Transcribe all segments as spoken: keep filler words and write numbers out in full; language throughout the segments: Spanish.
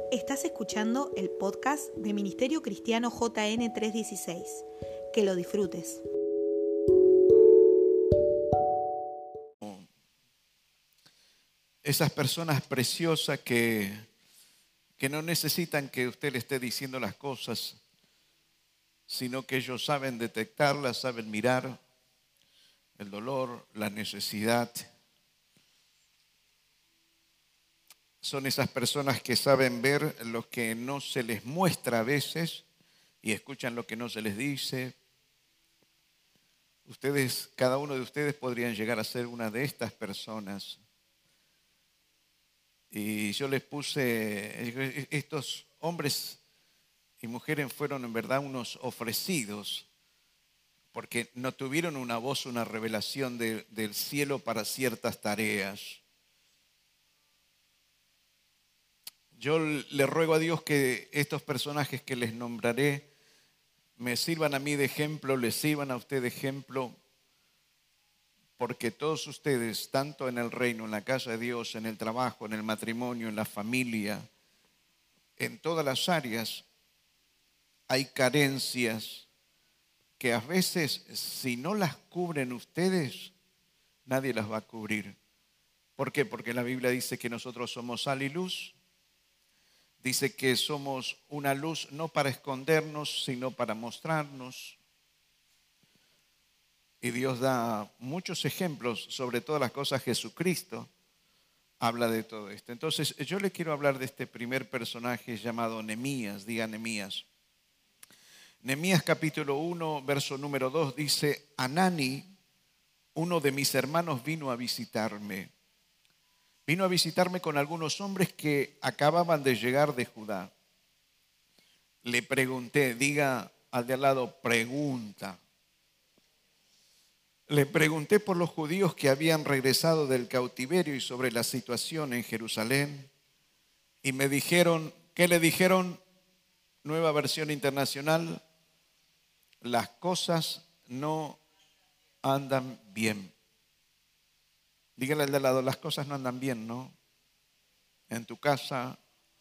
Estás escuchando el podcast de Ministerio Cristiano J N trescientos dieciséis. Que lo disfrutes. Esas personas preciosas que, que no necesitan que usted le esté diciendo las cosas, sino que ellos saben detectarlas, saben mirar el dolor, la necesidad. Son esas personas que saben ver lo que no se les muestra a veces y escuchan lo que no se les dice. Ustedes, cada uno de ustedes podrían llegar a ser una de estas personas. Y yo les puse, estos hombres y mujeres fueron en verdad unos ofrecidos, porque no tuvieron una voz, una revelación de, del cielo para ciertas tareas. Yo le ruego a Dios que estos personajes que les nombraré me sirvan a mí de ejemplo, les sirvan a usted de ejemplo, porque todos ustedes, tanto en el reino, en la casa de Dios, en el trabajo, en el matrimonio, en la familia, en todas las áreas, hay carencias que a veces, si no las cubren ustedes, nadie las va a cubrir. ¿Por qué? Porque la Biblia dice que nosotros somos sal y luz. Dice que somos una luz no para escondernos, sino para mostrarnos. Y Dios da muchos ejemplos sobre todas las cosas. Jesucristo habla de todo esto. Entonces, yo le quiero hablar de este primer personaje llamado Nehemías. Diga Nehemías. Nehemías capítulo uno, verso número dos dice: Hanani, uno de mis hermanos, vino a visitarme. Vino a visitarme con algunos hombres que acababan de llegar de Judá. Le pregunté, diga al de al lado, pregunta. Le pregunté por los judíos que habían regresado del cautiverio y sobre la situación en Jerusalén. Y me dijeron, ¿qué le dijeron? Nueva versión internacional: las cosas no andan bien. Dígale al de al lado, las cosas no andan bien, ¿no? En tu casa.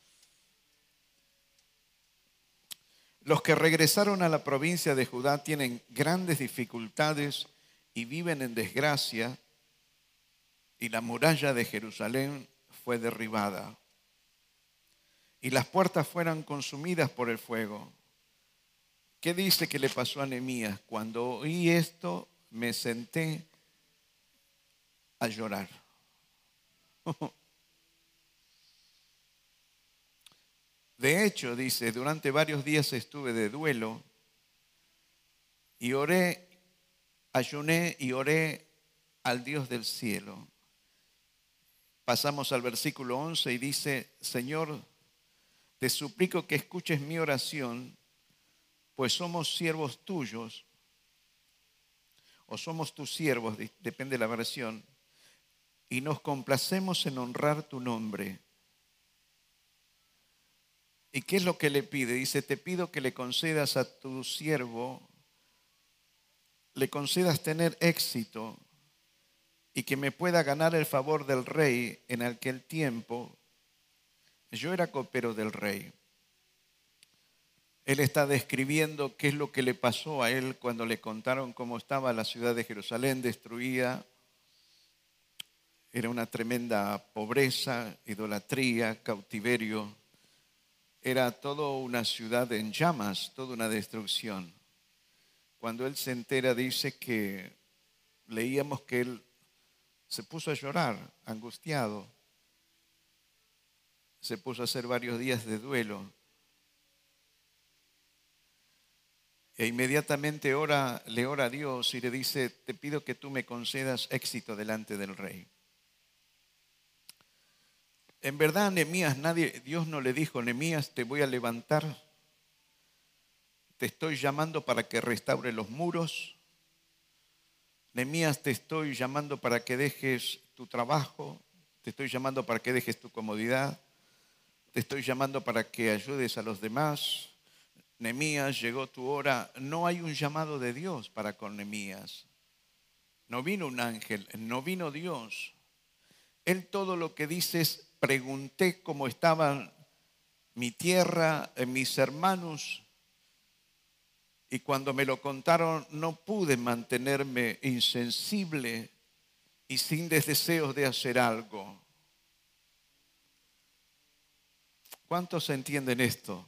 Los que regresaron a la provincia de Judá tienen grandes dificultades y viven en desgracia, y la muralla de Jerusalén fue derribada y las puertas fueron consumidas por el fuego. ¿Qué dice que le pasó a Nehemías? Cuando oí esto, me senté a llorar. De hecho, dice, durante varios días estuve de duelo y oré, ayuné y oré al Dios del cielo. Pasamos al versículo once y dice: Señor, te suplico que escuches mi oración, pues somos siervos tuyos, o somos tus siervos, depende de la versión, y nos complacemos en honrar tu nombre. ¿Y qué es lo que le pide? Dice: te pido que le concedas a tu siervo, le concedas tener éxito y que me pueda ganar el favor del rey. En aquel tiempo yo era copero del rey. Él está describiendo qué es lo que le pasó a él cuando le contaron cómo estaba la ciudad de Jerusalén destruida. Era una tremenda pobreza, idolatría, cautiverio. Era toda una ciudad en llamas, toda una destrucción. Cuando él se entera, dice que leíamos que él se puso a llorar, angustiado. Se puso a hacer varios días de duelo. E inmediatamente ora, le ora a Dios y le dice: te pido que tú me concedas éxito delante del rey. En verdad, Nehemías, nadie, Dios no le dijo: Nehemías, te voy a levantar, te estoy llamando para que restaure los muros. Nehemías, te estoy llamando para que dejes tu trabajo, te estoy llamando para que dejes tu comodidad, te estoy llamando para que ayudes a los demás. Nehemías, llegó tu hora. No hay un llamado de Dios para con Nehemías. No vino un ángel, no vino Dios. Él todo lo que dice es: pregunté cómo estaban mi tierra, en mis hermanos. Y cuando me lo contaron no pude mantenerme insensible y sin deseos de hacer algo. ¿Cuántos entienden esto?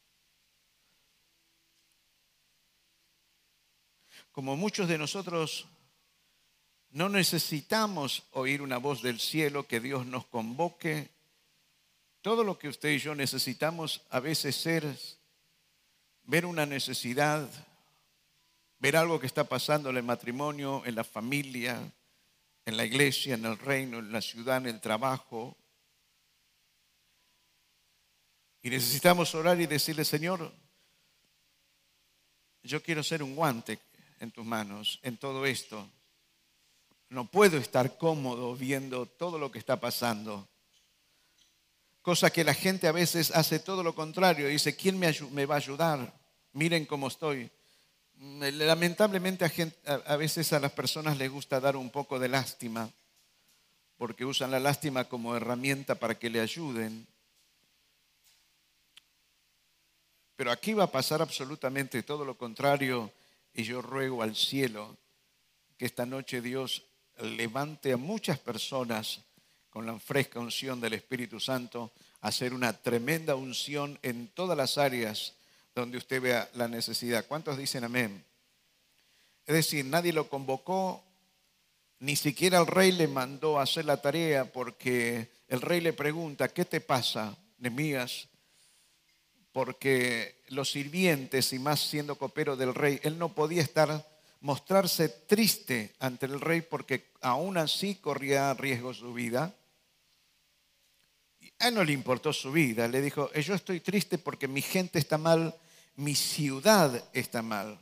Como muchos de nosotros no necesitamos oír una voz del cielo que Dios nos convoque, todo lo que usted y yo necesitamos a veces es ver una necesidad, ver algo que está pasando en el matrimonio, en la familia, en la iglesia, en el reino, en la ciudad, en el trabajo. Y necesitamos orar y decirle, Señor, yo quiero ser un guante en tus manos en todo esto. No puedo estar cómodo viendo todo lo que está pasando. Cosa que la gente a veces hace todo lo contrario. Dice, ¿quién me, me va a ayudar? Miren cómo estoy. Lamentablemente a, gente, a, a veces a las personas les gusta dar un poco de lástima, porque usan la lástima como herramienta para que le ayuden. Pero aquí va a pasar absolutamente todo lo contrario, y yo ruego al cielo que esta noche Dios levante a muchas personas con la fresca unción del Espíritu Santo, a hacer una tremenda unción en todas las áreas donde usted vea la necesidad. ¿Cuántos dicen amén? Es decir, nadie lo convocó, ni siquiera el rey le mandó a hacer la tarea, porque el rey le pregunta, ¿qué te pasa, Nehemías? Porque los sirvientes, y más siendo copero del rey, él no podía estar, mostrarse triste ante el rey, porque aún así corría riesgo su vida. Y a él no le importó su vida, le dijo, yo estoy triste porque mi gente está mal, mi ciudad está mal.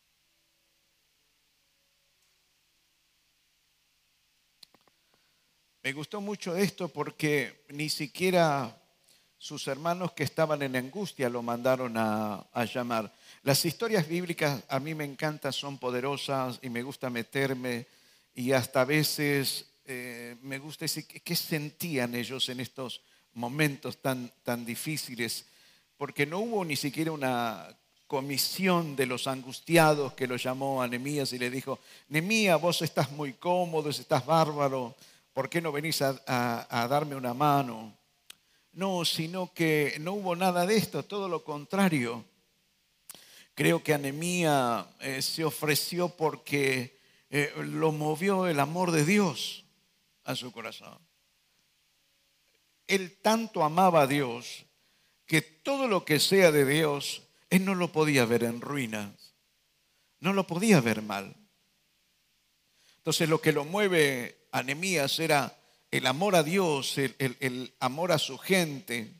Me gustó mucho esto porque ni siquiera sus hermanos que estaban en angustia lo mandaron a, a llamar. Las historias bíblicas a mí me encantan, son poderosas y me gusta meterme, y hasta a veces eh, me gusta decir qué sentían ellos en estos momentos tan, tan difíciles, porque no hubo ni siquiera una comisión de los angustiados que lo llamó a Nehemías y le dijo, Nehemías, vos estás muy cómodo, estás bárbaro, ¿por qué no venís a, a, a darme una mano? No, sino que no hubo nada de esto, todo lo contrario. Creo que Nehemías eh, se ofreció porque eh, lo movió el amor de Dios a su corazón. Él tanto amaba a Dios que todo lo que sea de Dios, él no lo podía ver en ruinas, no lo podía ver mal. Entonces lo que lo mueve a Nehemías era el amor a Dios, el, el, el amor a su gente.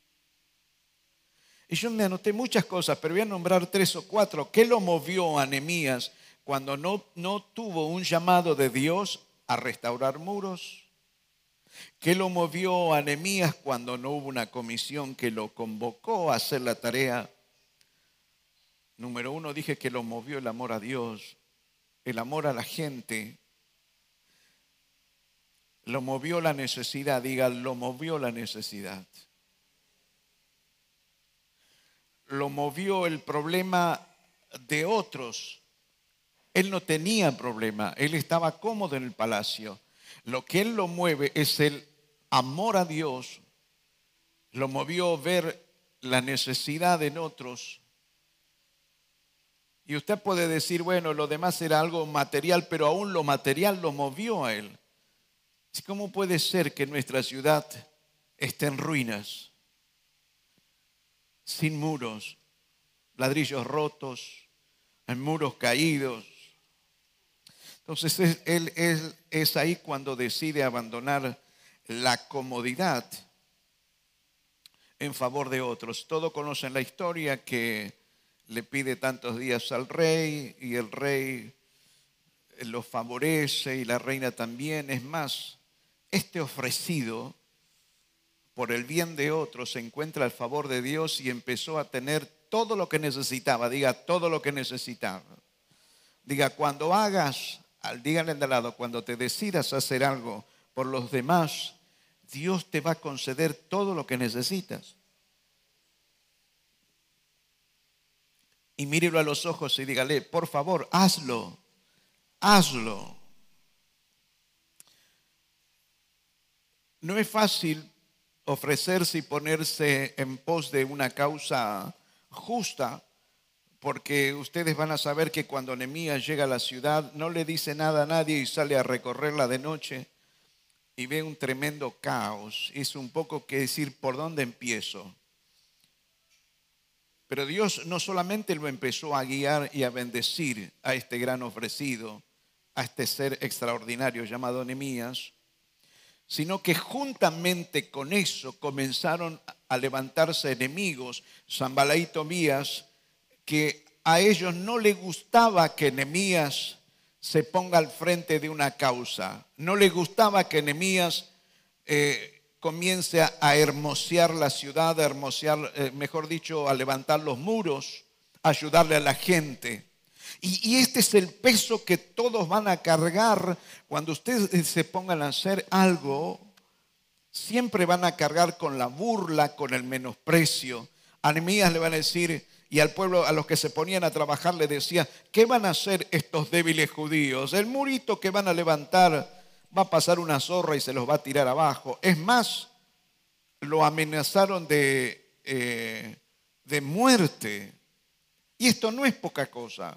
Y yo me anoté muchas cosas, pero voy a nombrar tres o cuatro. ¿Qué lo movió a Nehemías cuando no, no tuvo un llamado de Dios a restaurar muros? ¿Qué lo movió a Nehemías cuando no hubo una comisión que lo convocó a hacer la tarea? Número uno, dije que lo movió el amor a Dios, el amor a la gente. Lo movió la necesidad, diga, lo movió la necesidad. Lo movió el problema de otros. Él no tenía problema, él estaba cómodo en el palacio. Lo que él lo mueve es el amor a Dios. Lo movió ver la necesidad en otros. Y usted puede decir, bueno, lo demás era algo material, pero aún lo material lo movió a él. ¿Cómo puede ser que nuestra ciudad esté en ruinas, sin muros, ladrillos rotos, en muros caídos? Entonces es, él es, es ahí cuando decide abandonar la comodidad en favor de otros. Todos conocen la historia, que le pide tantos días al rey y el rey lo favorece y la reina también. Es más, este ofrecido por el bien de otros se encuentra al favor de Dios y empezó a tener todo lo que necesitaba. Diga, todo lo que necesitaba. Diga, cuando hagas, díganle de al lado, cuando te decidas hacer algo por los demás, Dios te va a conceder todo lo que necesitas. y mírelo a los ojos y dígale, por favor, hazlo, hazlo. No es fácil ofrecerse y ponerse en pos de una causa justa, porque ustedes van a saber que cuando Nehemías llega a la ciudad no le dice nada a nadie y sale a recorrerla de noche y ve un tremendo caos. Es un poco que decir, ¿por dónde empiezo? Pero Dios no solamente lo empezó a guiar y a bendecir a este gran ofrecido, a este ser extraordinario llamado Nehemías, sino que juntamente con eso comenzaron a levantarse enemigos, Sanballat y Tobías, que a ellos no les gustaba que Nehemías se ponga al frente de una causa. No les gustaba que Nehemías eh, comience a, a hermosear la ciudad, a hermosear, eh, mejor dicho, a levantar los muros, a ayudarle a la gente. Y, y este es el peso que todos van a cargar cuando ustedes se pongan a hacer algo. Siempre van a cargar con la burla, con el menosprecio. A Nehemías le van a decir, y al pueblo, a los que se ponían a trabajar, le decía, ¿qué van a hacer estos débiles judíos? El murito que van a levantar va a pasar una zorra y se los va a tirar abajo. Es más, lo amenazaron de, eh, de muerte. Y esto no es poca cosa.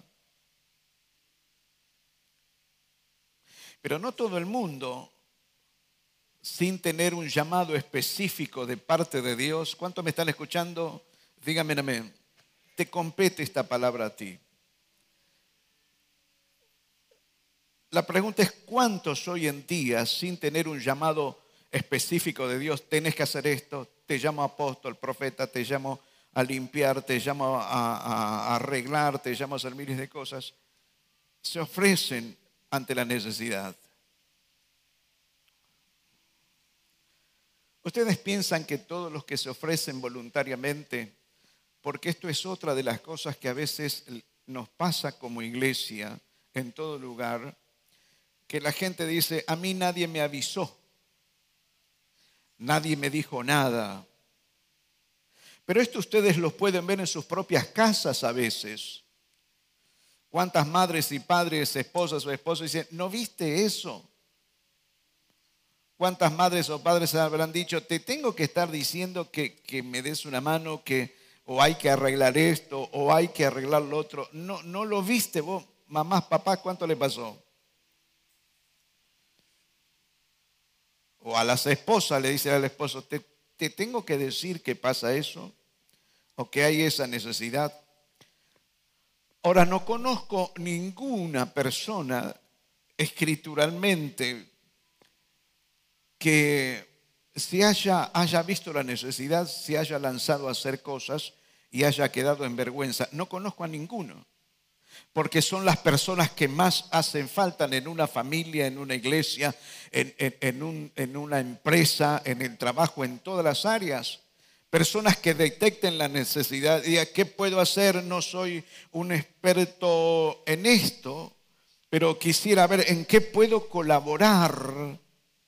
Pero no todo el mundo, sin tener un llamado específico de parte de Dios, ¿cuántos me están escuchando? Díganme amén. Te compete esta palabra a ti. La pregunta es, ¿cuántos hoy en día, sin tener un llamado específico de Dios, tenés que hacer esto? Te llamo apóstol, profeta, te llamo a limpiar, te llamo a, a, a arreglar, te llamo a hacer miles de cosas. Se ofrecen ante la necesidad. Ustedes piensan que todos los que se ofrecen voluntariamente, porque esto es otra de las cosas que a veces nos pasa como iglesia en todo lugar, que la gente dice, a mí nadie me avisó, nadie me dijo nada. Pero esto ustedes lo pueden ver en sus propias casas a veces. ¿Cuántas madres y padres, esposas o esposos dicen, ¿no viste eso? ¿Cuántas madres o padres habrán dicho, te tengo que estar diciendo que, que me des una mano, que o hay que arreglar esto, o hay que arreglar lo otro? No, no lo viste vos, mamás, papás, ¿cuánto le pasó? O a las esposas le dice al esposo, te, te tengo que decir que pasa eso, o que hay esa necesidad. Ahora, no conozco ninguna persona escrituralmente que se haya, haya visto la necesidad, se haya lanzado a hacer cosas y haya quedado en vergüenza. No conozco a ninguno, porque son las personas que más hacen falta en una familia, en una iglesia, en, en, en, un, en una empresa, en el trabajo, en todas las áreas. Personas que detecten la necesidad y digan, ¿qué puedo hacer? No soy un experto en esto, pero quisiera ver en qué puedo colaborar.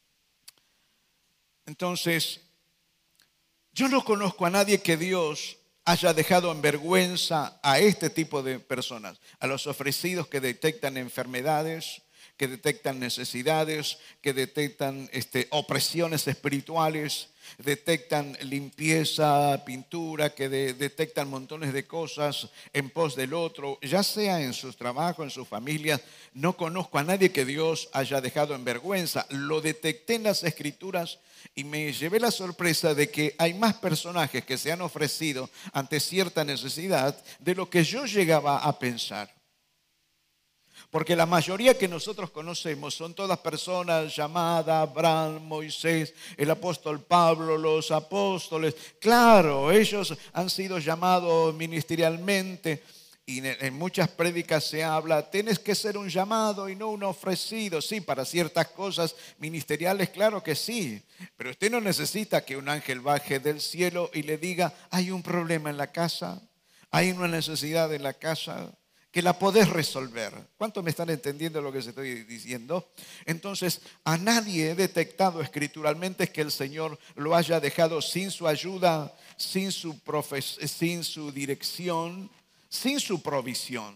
Entonces, yo no conozco a nadie que Dios haya dejado en vergüenza a este tipo de personas, a los ofrecidos que detectan enfermedades, que detectan necesidades, que detectan este, opresiones espirituales, detectan limpieza, pintura, que de, detectan montones de cosas en pos del otro, ya sea en sus trabajos, en sus familias. No conozco a nadie que Dios haya dejado en vergüenza. Lo detecté en las Escrituras y me llevé la sorpresa de que hay más personajes que se han ofrecido ante cierta necesidad de lo que yo llegaba a pensar. Porque la mayoría que nosotros conocemos son todas personas llamadas Abraham, Moisés, el apóstol Pablo, los apóstoles. Claro, ellos han sido llamados ministerialmente y en muchas prédicas se habla, tienes que ser un llamado y no un ofrecido. Sí, para ciertas cosas ministeriales, claro que sí. Pero usted no necesita que un ángel baje del cielo y le diga, hay un problema en la casa, hay una necesidad en la casa, que la podés resolver. ¿Cuántos me están entendiendo lo que se estoy diciendo? Entonces, a nadie he detectado escrituralmente que el Señor lo haya dejado sin su ayuda, sin su, profes- sin su dirección, sin su provisión.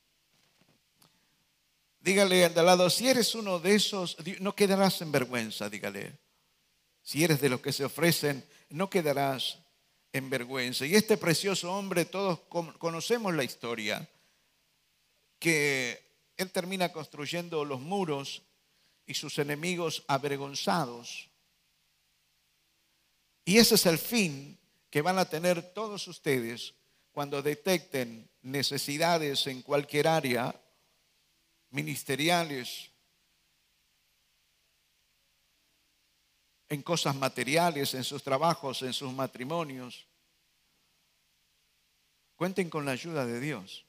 Dígale al de al lado, si eres uno de esos, no quedarás en vergüenza, dígale. Si eres de los que se ofrecen, no quedarás en vergüenza. Y este precioso hombre, todos conocemos la historia, que él termina construyendo los muros y sus enemigos avergonzados. Y ese es el fin que van a tener todos ustedes cuando detecten necesidades en cualquier área, ministeriales, en cosas materiales, en sus trabajos, en sus matrimonios. Cuenten con la ayuda de Dios.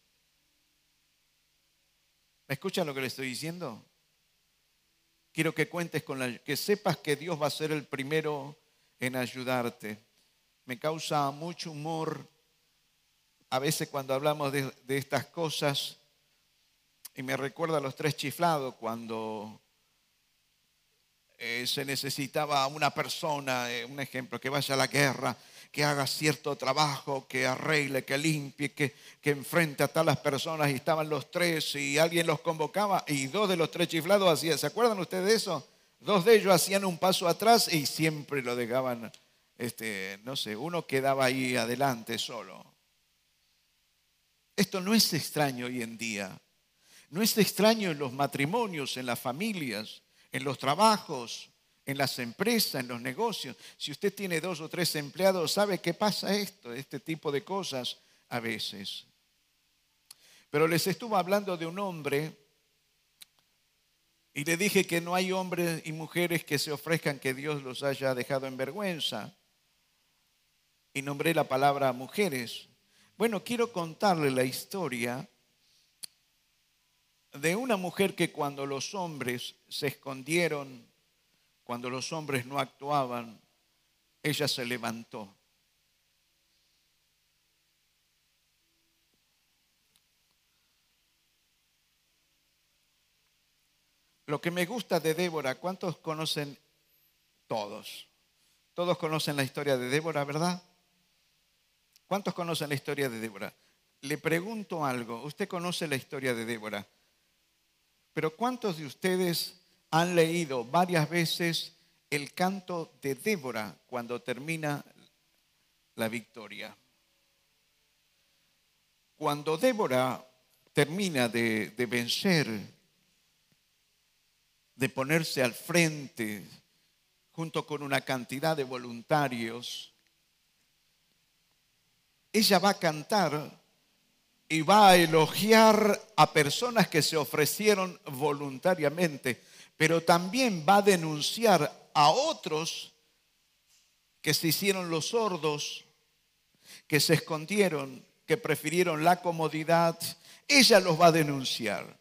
¿Me escuchan lo que le estoy diciendo? Quiero que cuentes con la, que sepas que Dios va a ser el primero en ayudarte. Me causa mucho humor a veces cuando hablamos de, de estas cosas, y me recuerda a los tres chiflados cuando eh, se necesitaba una persona, eh, un ejemplo, que vaya a la guerra, que haga cierto trabajo, que arregle, que limpie, que, que enfrente a tal las personas, y estaban los tres y alguien los convocaba y dos de los tres chiflados hacían, ¿se acuerdan ustedes de eso? Dos de ellos hacían un paso atrás y siempre lo dejaban, este, no sé, uno quedaba ahí adelante solo. Esto no es extraño hoy en día, no es extraño en los matrimonios, en las familias, en los trabajos, en las empresas, en los negocios. Si usted tiene dos o tres empleados, ¿sabe qué pasa esto? Este tipo de cosas a veces. Pero les estuve hablando de un hombre y le dije que no hay hombres y mujeres que se ofrezcan que Dios los haya dejado en vergüenza. Y nombré la palabra mujeres. Bueno, quiero contarle la historia de una mujer que cuando los hombres se escondieron, cuando los hombres no actuaban, ella se levantó. Lo que me gusta de Débora, ¿cuántos conocen? Todos. Todos conocen la historia de Débora, ¿verdad? ¿Cuántos conocen la historia de Débora? Le pregunto algo, usted conoce la historia de Débora, pero ¿cuántos de ustedes han leído varias veces el canto de Débora cuando termina la victoria? Cuando Débora termina de, de vencer, de ponerse al frente junto con una cantidad de voluntarios, ella va a cantar y va a elogiar a personas que se ofrecieron voluntariamente, pero también va a denunciar a otros que se hicieron los sordos, que se escondieron, que prefirieron la comodidad. Ella los va a denunciar.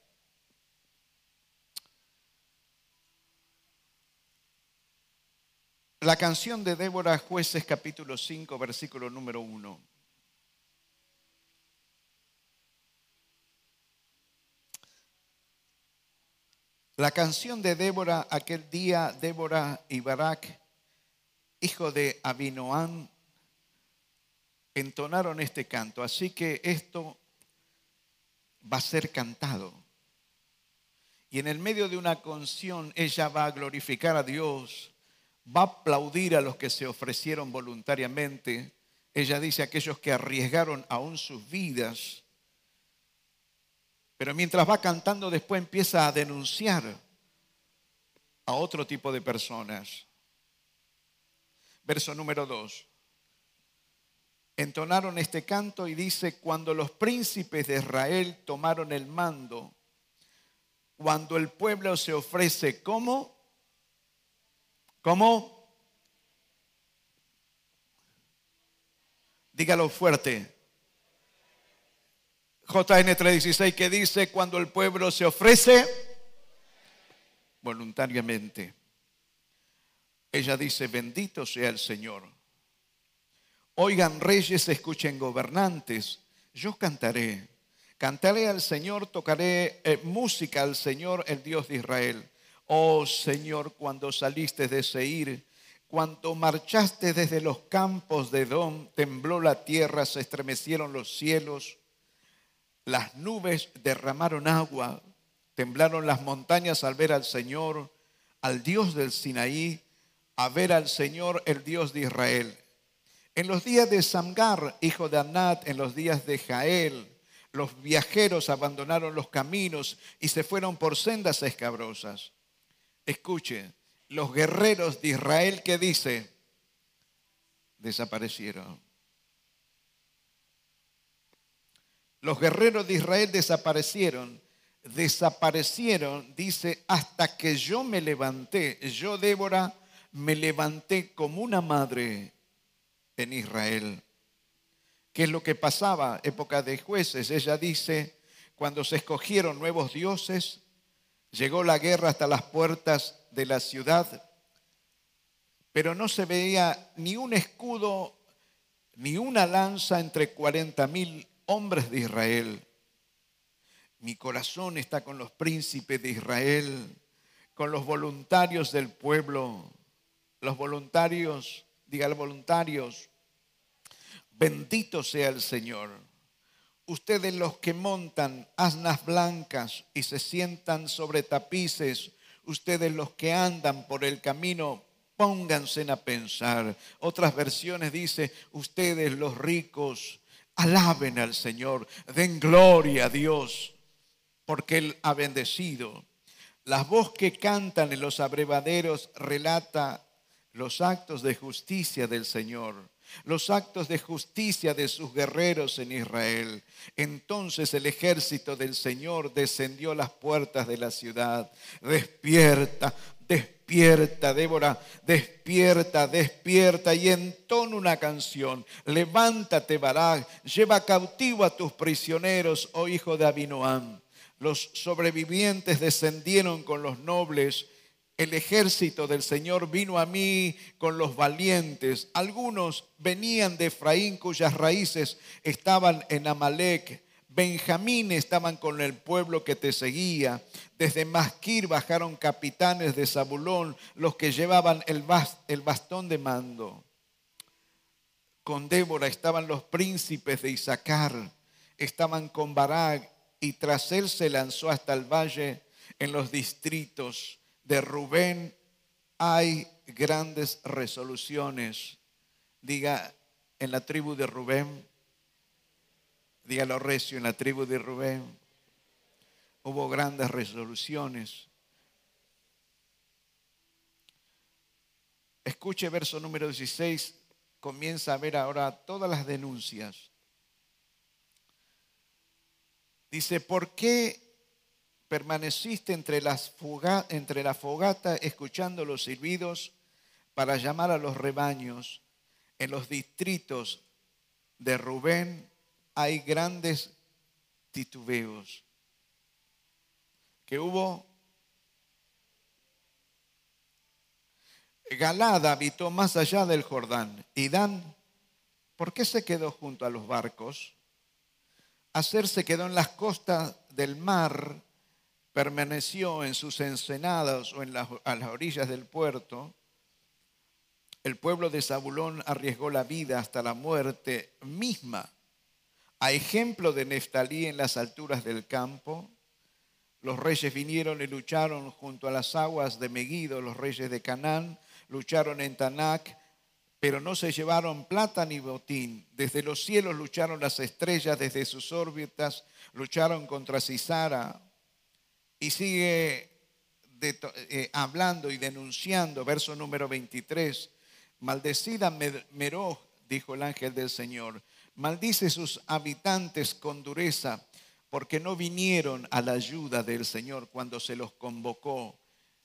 La canción de Débora, Jueces capítulo cinco, versículo número uno. La canción de Débora, aquel día Débora y Barak, hijo de Abinoam, entonaron este canto. Así que esto va a ser cantado. Y en el medio de una canción ella va a glorificar a Dios, va a aplaudir a los que se ofrecieron voluntariamente. Ella dice aquellos que arriesgaron aún sus vidas. Pero mientras va cantando, después empieza a denunciar a otro tipo de personas. Verso número dos. Entonaron este canto y dice, cuando los príncipes de Israel tomaron el mando, cuando el pueblo se ofrece, ¿cómo? ¿Cómo? Dígalo fuerte. J N tres dieciséis que dice, cuando el pueblo se ofrece voluntariamente. Ella dice, bendito sea el Señor. Oigan reyes, escuchen gobernantes, yo cantaré. Cantaré al Señor, tocaré eh, música al Señor, el Dios de Israel. Oh Señor, cuando saliste de Seir, cuando marchaste desde los campos de Edom, tembló la tierra, se estremecieron los cielos. Las nubes derramaron agua, temblaron las montañas al ver al Señor, al Dios del Sinaí, a ver al Señor, el Dios de Israel. En los días de Samgar, hijo de Anat, en los días de Jael, los viajeros abandonaron los caminos y se fueron por sendas escabrosas. Escuche, los guerreros de Israel, ¿qué dice? Desaparecieron. Los guerreros de Israel desaparecieron. Desaparecieron, dice, hasta que yo me levanté. Yo, Débora, me levanté como una madre en Israel. ¿Qué es lo que pasaba? Época de jueces. Ella dice, cuando se escogieron nuevos dioses, llegó la guerra hasta las puertas de la ciudad, pero no se veía ni un escudo, ni una lanza entre cuarenta mil hombres de Israel. Mi corazón está con los príncipes de Israel, con los voluntarios del pueblo. Los voluntarios, diga los voluntarios, bendito sea el Señor. Ustedes los que montan asnas blancas y se sientan sobre tapices, ustedes los que andan por el camino, pónganse a pensar. Otras versiones dice, ustedes los ricos, alaben al Señor, den gloria a Dios, porque Él ha bendecido. La voz que cantan en los abrevaderos relata los actos de justicia del Señor, los actos de justicia de sus guerreros en Israel. Entonces el ejército del Señor descendió a las puertas de la ciudad. Despierta, despierta, Débora, despierta, despierta y entona una canción. Levántate, Barak, lleva cautivo a tus prisioneros, oh hijo de Abinoam. Los sobrevivientes descendieron con los nobles. El ejército del Señor vino a mí con los valientes. Algunos venían de Efraín, cuyas raíces estaban en Amalec. Benjamín estaban con el pueblo que te seguía. Desde Masquir bajaron capitanes de Zabulón, los que llevaban el bastón de mando. Con Débora estaban los príncipes de Isaacar, estaban con Barak, y tras él se lanzó hasta el valle. En los distritos de Rubén hay grandes resoluciones. Diga, en la tribu de Rubén, dígalo recio, en la tribu de Rubén hubo grandes resoluciones. Escuche verso número dieciséis, comienza a ver ahora todas las denuncias. Dice, ¿por qué permaneciste entre, las foga, entre la fogata escuchando los silbidos para llamar a los rebaños? En los distritos de Rubén hay grandes titubeos. ¿Qué hubo? Galad habitó más allá del Jordán. Y Dan, ¿por qué se quedó junto a los barcos? Aser se quedó en las costas del mar, permaneció en sus ensenadas o en las, a las orillas del puerto. El pueblo de Zabulón arriesgó la vida hasta la muerte misma. A ejemplo de Neftalí en las alturas del campo, los reyes vinieron y lucharon junto a las aguas de Megido. Los reyes de Canaán lucharon en Tanac, pero no se llevaron plata ni botín. Desde los cielos lucharon las estrellas, desde sus órbitas lucharon contra Sisara. Y sigue de, eh, hablando y denunciando, verso número veintitrés. Maldecida Meroj, dijo el ángel del Señor. Maldice sus habitantes con dureza, porque no vinieron a la ayuda del Señor cuando se los convocó.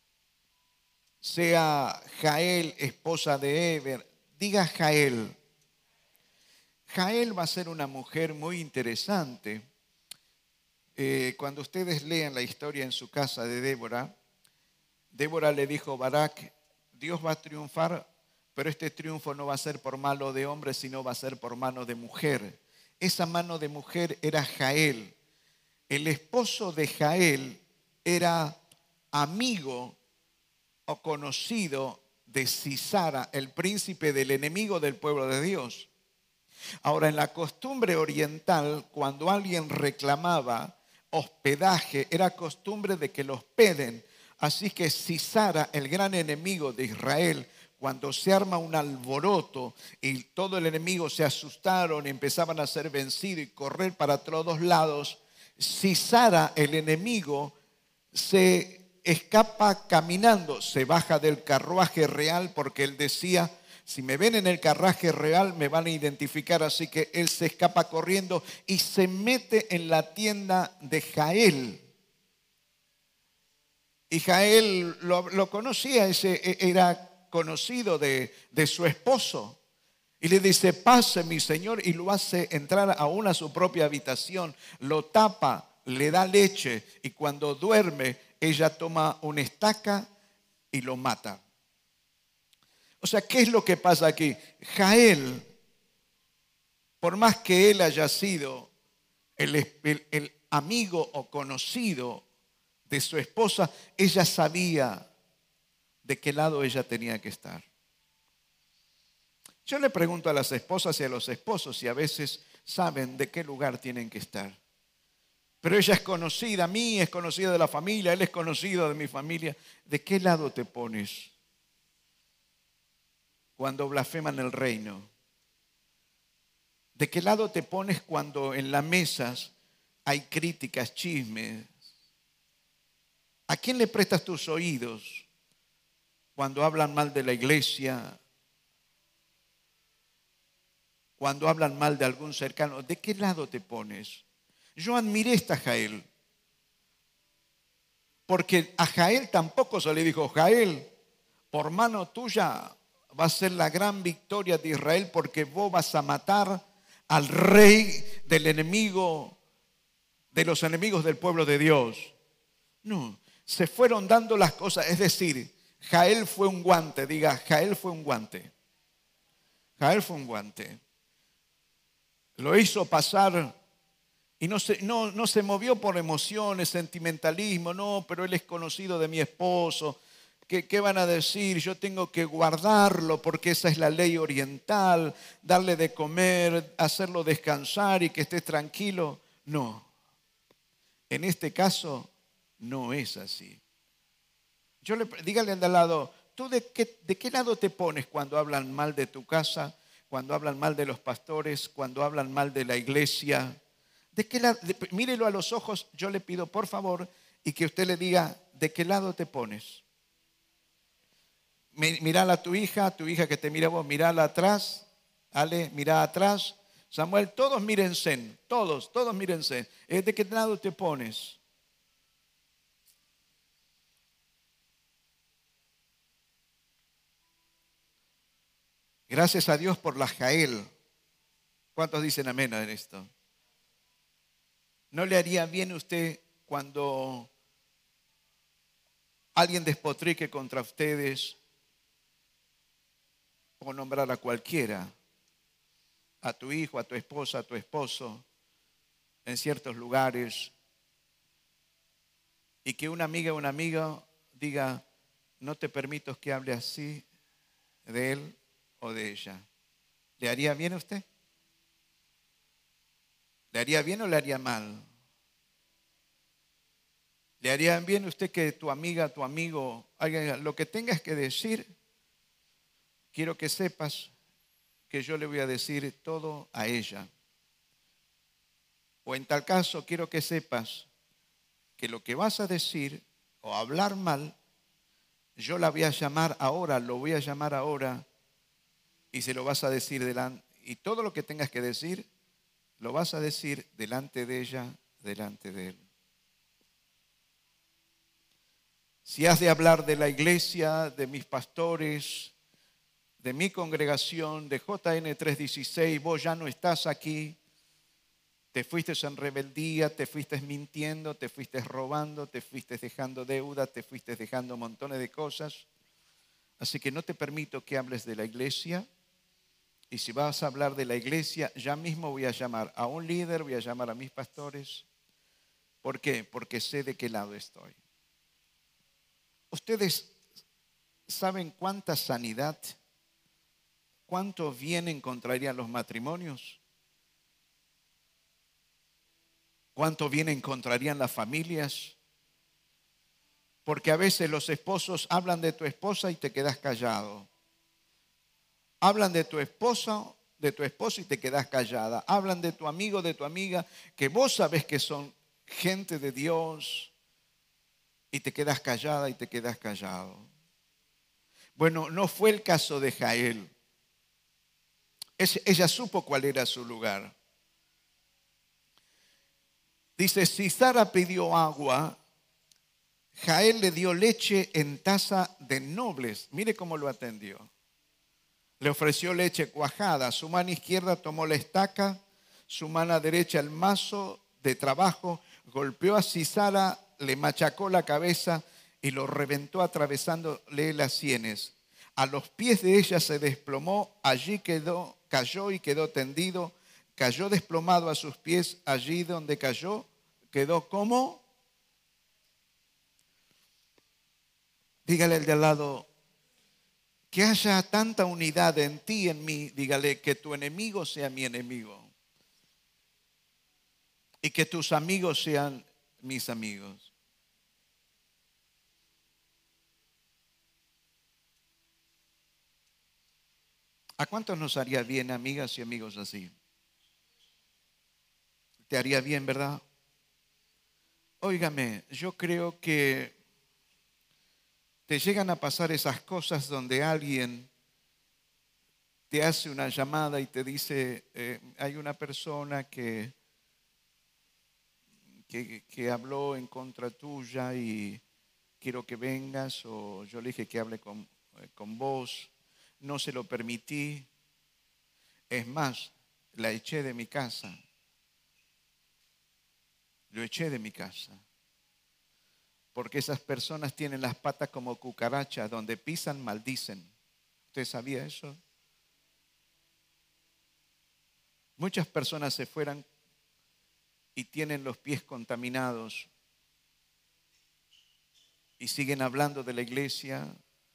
Sea Jael, esposa de Eber. Diga Jael. Jael va a ser una mujer muy interesante. Eh, cuando ustedes lean la historia en su casa de Débora, Débora le dijo a Barak, Dios va a triunfar, pero este triunfo no va a ser por mano de hombre, sino va a ser por mano de mujer. Esa mano de mujer era Jael. El esposo de Jael era amigo o conocido de Sisara, el príncipe del enemigo del pueblo de Dios. Ahora, en la costumbre oriental, cuando alguien reclamaba hospedaje, era costumbre de que lo hospeden. Así que Sisara, el gran enemigo de Israel, cuando se arma un alboroto y todo el enemigo se asustaron y empezaban a ser vencidos y correr para todos lados, Sisara, el enemigo, se escapa caminando, se baja del carruaje real porque él decía, si me ven en el carruaje real me van a identificar, así que él se escapa corriendo y se mete en la tienda de Jael. Y Jael lo, lo conocía, ese era conocido de, de su esposo. Y le dice, pase mi señor, y lo hace entrar aún a su propia habitación, lo tapa, le da leche, y cuando duerme, ella toma una estaca y lo mata. O sea, ¿qué es lo que pasa aquí? Jael, por más que él haya sido el, el, el amigo o conocido de su esposa, ella sabía de qué lado ella tenía que estar. Yo le pregunto a las esposas y a los esposos si a veces saben de qué lugar tienen que estar. Pero ella es conocida, mí es conocida de la familia, él es conocido de mi familia. ¿De qué lado te pones cuando blasfeman el reino? ¿De qué lado te pones cuando en las mesas hay críticas, chismes? ¿A quién le prestas tus oídos cuando hablan mal de la iglesia? Cuando hablan mal de algún cercano, ¿de qué lado te pones? Yo admiré esta Jael, porque a Jael tampoco se le dijo, Jael, por mano tuya va a ser la gran victoria de Israel porque vos vas a matar al rey del enemigo, de los enemigos del pueblo de Dios. No, se fueron dando las cosas, es decir, Jael fue un guante, diga, Jael fue un guante. Jael fue un guante. Lo hizo pasar y no se, no, no se movió por emociones, sentimentalismo, no, pero él es conocido de mi esposo. ¿Qué, ¿Qué van a decir? Yo tengo que guardarlo porque esa es la ley oriental, darle de comer, hacerlo descansar y que esté tranquilo. No, en este caso no es así. Yo le, dígale al de al lado, ¿tú de qué, de qué lado te pones cuando hablan mal de tu casa? Cuando hablan mal de los pastores, cuando hablan mal de la iglesia. ¿De qué lado? De, mírelo a los ojos, yo le pido por favor y que usted le diga, ¿de qué lado te pones? Mirala a tu hija, a tu hija que te mira a vos, mirala atrás, Ale, mira atrás. Samuel, todos mírense, todos, todos mírense. ¿De qué lado te pones? Gracias a Dios por la Jael. ¿Cuántos dicen amén en esto? ¿No le haría bien a usted cuando alguien despotrique contra ustedes o nombrar a cualquiera, a tu hijo, a tu esposa, a tu esposo, en ciertos lugares, y que una amiga o un amigo diga, no te permito que hable así de él o de ella? ¿Le haría bien a usted? ¿Le haría bien o le haría mal? ¿Le haría bien a usted que tu amiga, tu amigo, alguien, lo que tengas que decir, quiero que sepas que yo le voy a decir todo a ella? O en tal caso, quiero que sepas que lo que vas a decir o hablar mal, yo la voy a llamar ahora, lo voy a llamar ahora y se lo vas a decir delante. Y todo lo que tengas que decir, lo vas a decir delante de ella, delante de él. Si has de hablar de la iglesia, de mis pastores, de mi congregación, de J N trescientos dieciséis, vos ya no estás aquí, te fuiste en rebeldía, te fuiste mintiendo, te fuiste robando, te fuiste dejando deuda, te fuiste dejando montones de cosas. Así que no te permito que hables de la iglesia. Y si vas a hablar de la iglesia, ya mismo voy a llamar a un líder, voy a llamar a mis pastores. ¿Por qué? Porque sé de qué lado estoy. Ustedes saben cuánta sanidad cuánto bien encontrarían los matrimonios? ¿Cuánto bien encontrarían las familias? Porque a veces los esposos hablan de tu esposa y te quedas callado. Hablan de tu esposa, de tu esposo y te quedas callada. Hablan de tu amigo, de tu amiga, que vos sabés que son gente de Dios y te quedas callada y te quedas callado. Bueno, no fue el caso de Jael. Ella supo cuál era su lugar. Dice, si Sara pidió agua, Jael le dio leche en taza de nobles. Mire cómo lo atendió. Le ofreció leche cuajada. Su mano izquierda tomó la estaca, su mano derecha el mazo de trabajo. Golpeó a Sisara, le machacó la cabeza y lo reventó atravesándole las sienes. A los pies de ella se desplomó, allí quedó, cayó y quedó tendido. Cayó desplomado a sus pies, allí donde cayó, quedó como. Dígale al de al lado, que haya tanta unidad en ti y en mí. Dígale, que tu enemigo sea mi enemigo y que tus amigos sean mis amigos. ¿A cuántos nos haría bien, amigas y amigos, así? ¿Te haría bien, verdad? Óigame, yo creo que te llegan a pasar esas cosas donde alguien te hace una llamada y te dice, eh, hay una persona que, que, que habló en contra tuya y quiero que vengas, o yo le dije que hable con, eh, con vos, no se lo permití, es más, la eché de mi casa, lo eché de mi casa. Porque esas personas tienen las patas como cucarachas, donde pisan, maldicen. ¿Usted sabía eso? Muchas personas se fueran y tienen los pies contaminados y siguen hablando de la iglesia,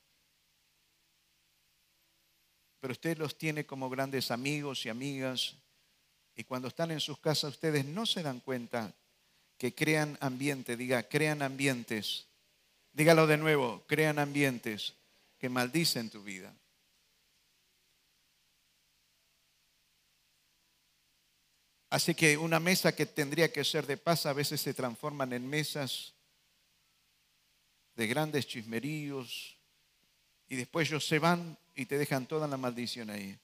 pero usted los tiene como grandes amigos y amigas, y cuando están en sus casas ustedes no se dan cuenta que crean ambiente. Diga, crean ambientes. Dígalo de nuevo, crean ambientes que maldicen tu vida. Así que una mesa que tendría que ser de paz a veces se transforman en mesas de grandes chismeríos y después ellos se van y te dejan toda la maldición ahí.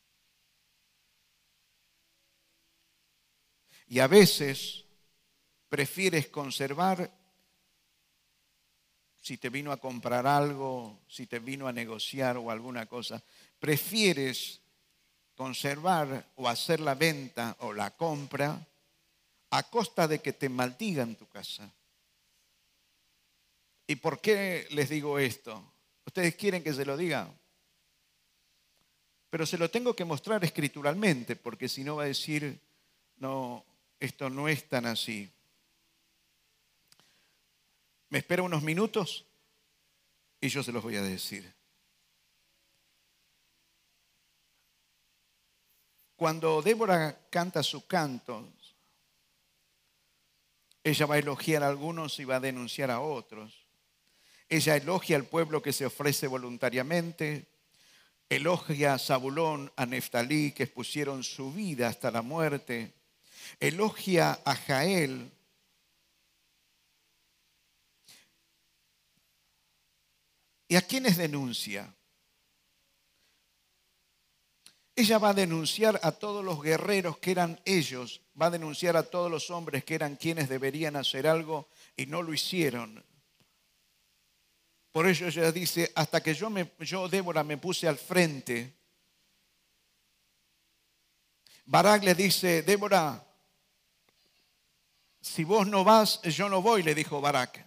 Y a veces prefieres conservar, si te vino a comprar algo, si te vino a negociar o alguna cosa, prefieres conservar o hacer la venta o la compra a costa de que te maldigan tu casa. ¿Y por qué les digo esto? ¿Ustedes quieren que se lo diga? Pero se lo tengo que mostrar escrituralmente, porque si no va a decir, no, esto no es tan así. ¿Me espera unos minutos? Y yo se los voy a decir. Cuando Débora canta sus cantos, ella va a elogiar a algunos y va a denunciar a otros. Ella elogia al pueblo que se ofrece voluntariamente, elogia a Zabulón, a Neftalí, que expusieron su vida hasta la muerte, elogia a Jael, ¿y a quiénes denuncia? Ella va a denunciar a todos los guerreros que eran ellos, va a denunciar a todos los hombres que eran quienes deberían hacer algo y no lo hicieron. Por eso ella dice, hasta que yo, me, yo Débora, me puse al frente. Barak le dice, Débora, si vos no vas, yo no voy, le dijo Barak.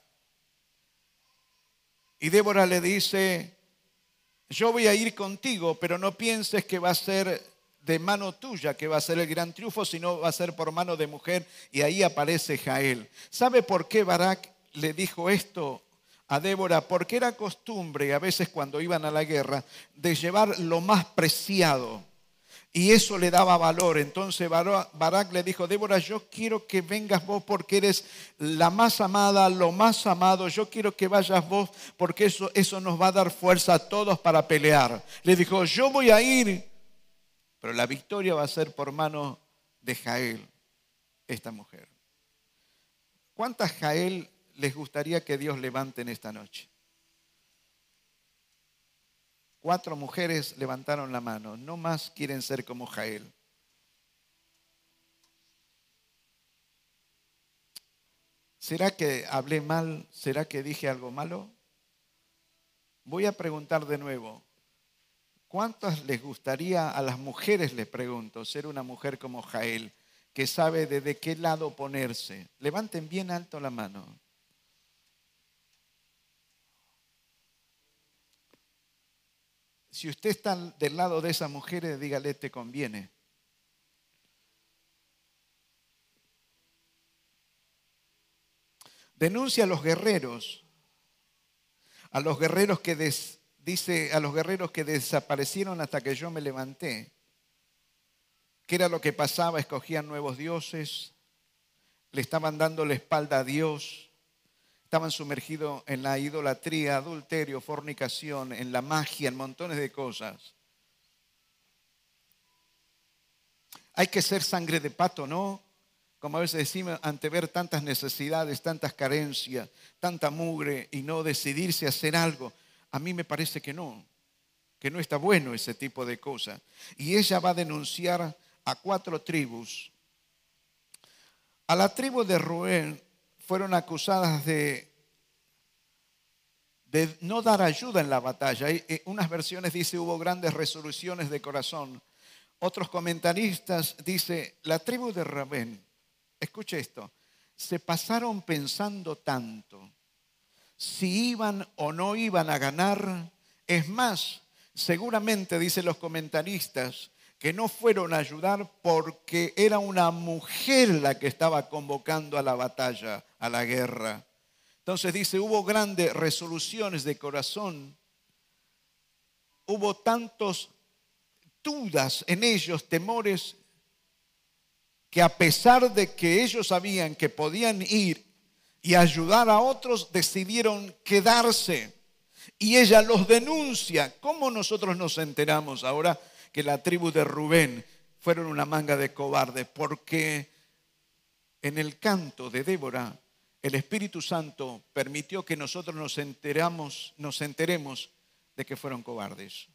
Y Débora le dice, yo voy a ir contigo, pero no pienses que va a ser de mano tuya, que va a ser el gran triunfo, sino va a ser por mano de mujer. Y ahí aparece Jael. ¿Sabe por qué Barak le dijo esto a Débora, porque era costumbre, a veces cuando iban a la guerra, de llevar lo más preciado. Y eso le daba valor. Entonces Barak le dijo, Débora, yo quiero que vengas vos porque eres la más amada, lo más amado. Yo quiero que vayas vos porque eso, eso nos va a dar fuerza a todos para pelear. Le dijo, yo voy a ir, pero la victoria va a ser por mano de Jael, esta mujer. ¿Cuántas Jael les gustaría que Dios levante en esta noche? Cuatro mujeres levantaron la mano. No más quieren ser como Jael. ¿Será que hablé mal? ¿Será que dije algo malo? Voy a preguntar de nuevo. ¿Cuántas les gustaría, a las mujeres les pregunto, ser una mujer como Jael, que sabe desde qué lado ponerse? Levanten bien alto la mano. Si usted está del lado de esas mujeres, dígale, te conviene. Denuncia a los guerreros, a los guerreros que des, dice a los guerreros que desaparecieron hasta que yo me levanté. ¿Qué era lo que pasaba? Escogían nuevos dioses, le estaban dando la espalda a Dios, estaban sumergidos en la idolatría, adulterio, fornicación, en la magia, en montones de cosas. Hay que ser sangre de pato, ¿no? Como a veces decimos, ante ver tantas necesidades, tantas carencias, tanta mugre y no decidirse a hacer algo. A mí me parece que no, que no está bueno ese tipo de cosas. Y ella va a denunciar a cuatro tribus. A la tribu de Rubén fueron acusadas de, de no dar ayuda en la batalla. En unas versiones dice hubo grandes resoluciones de corazón. Otros comentaristas dicen la tribu de Rubén, escuche esto, se pasaron pensando tanto si iban o no iban a ganar. Es más, seguramente dicen los comentaristas que no fueron a ayudar porque era una mujer la que estaba convocando a la batalla, a la guerra. Entonces dice, hubo grandes resoluciones de corazón, hubo tantos dudas en ellos, temores, que a pesar de que ellos sabían que podían ir y ayudar a otros, decidieron quedarse. Y ella los denuncia. ¿Cómo nosotros nos enteramos ahora que la tribu de Rubén fueron una manga de cobardes? Porque en el canto de Débora, el Espíritu Santo permitió que nosotros nos enteramos, nos enteremos de que fueron cobardes.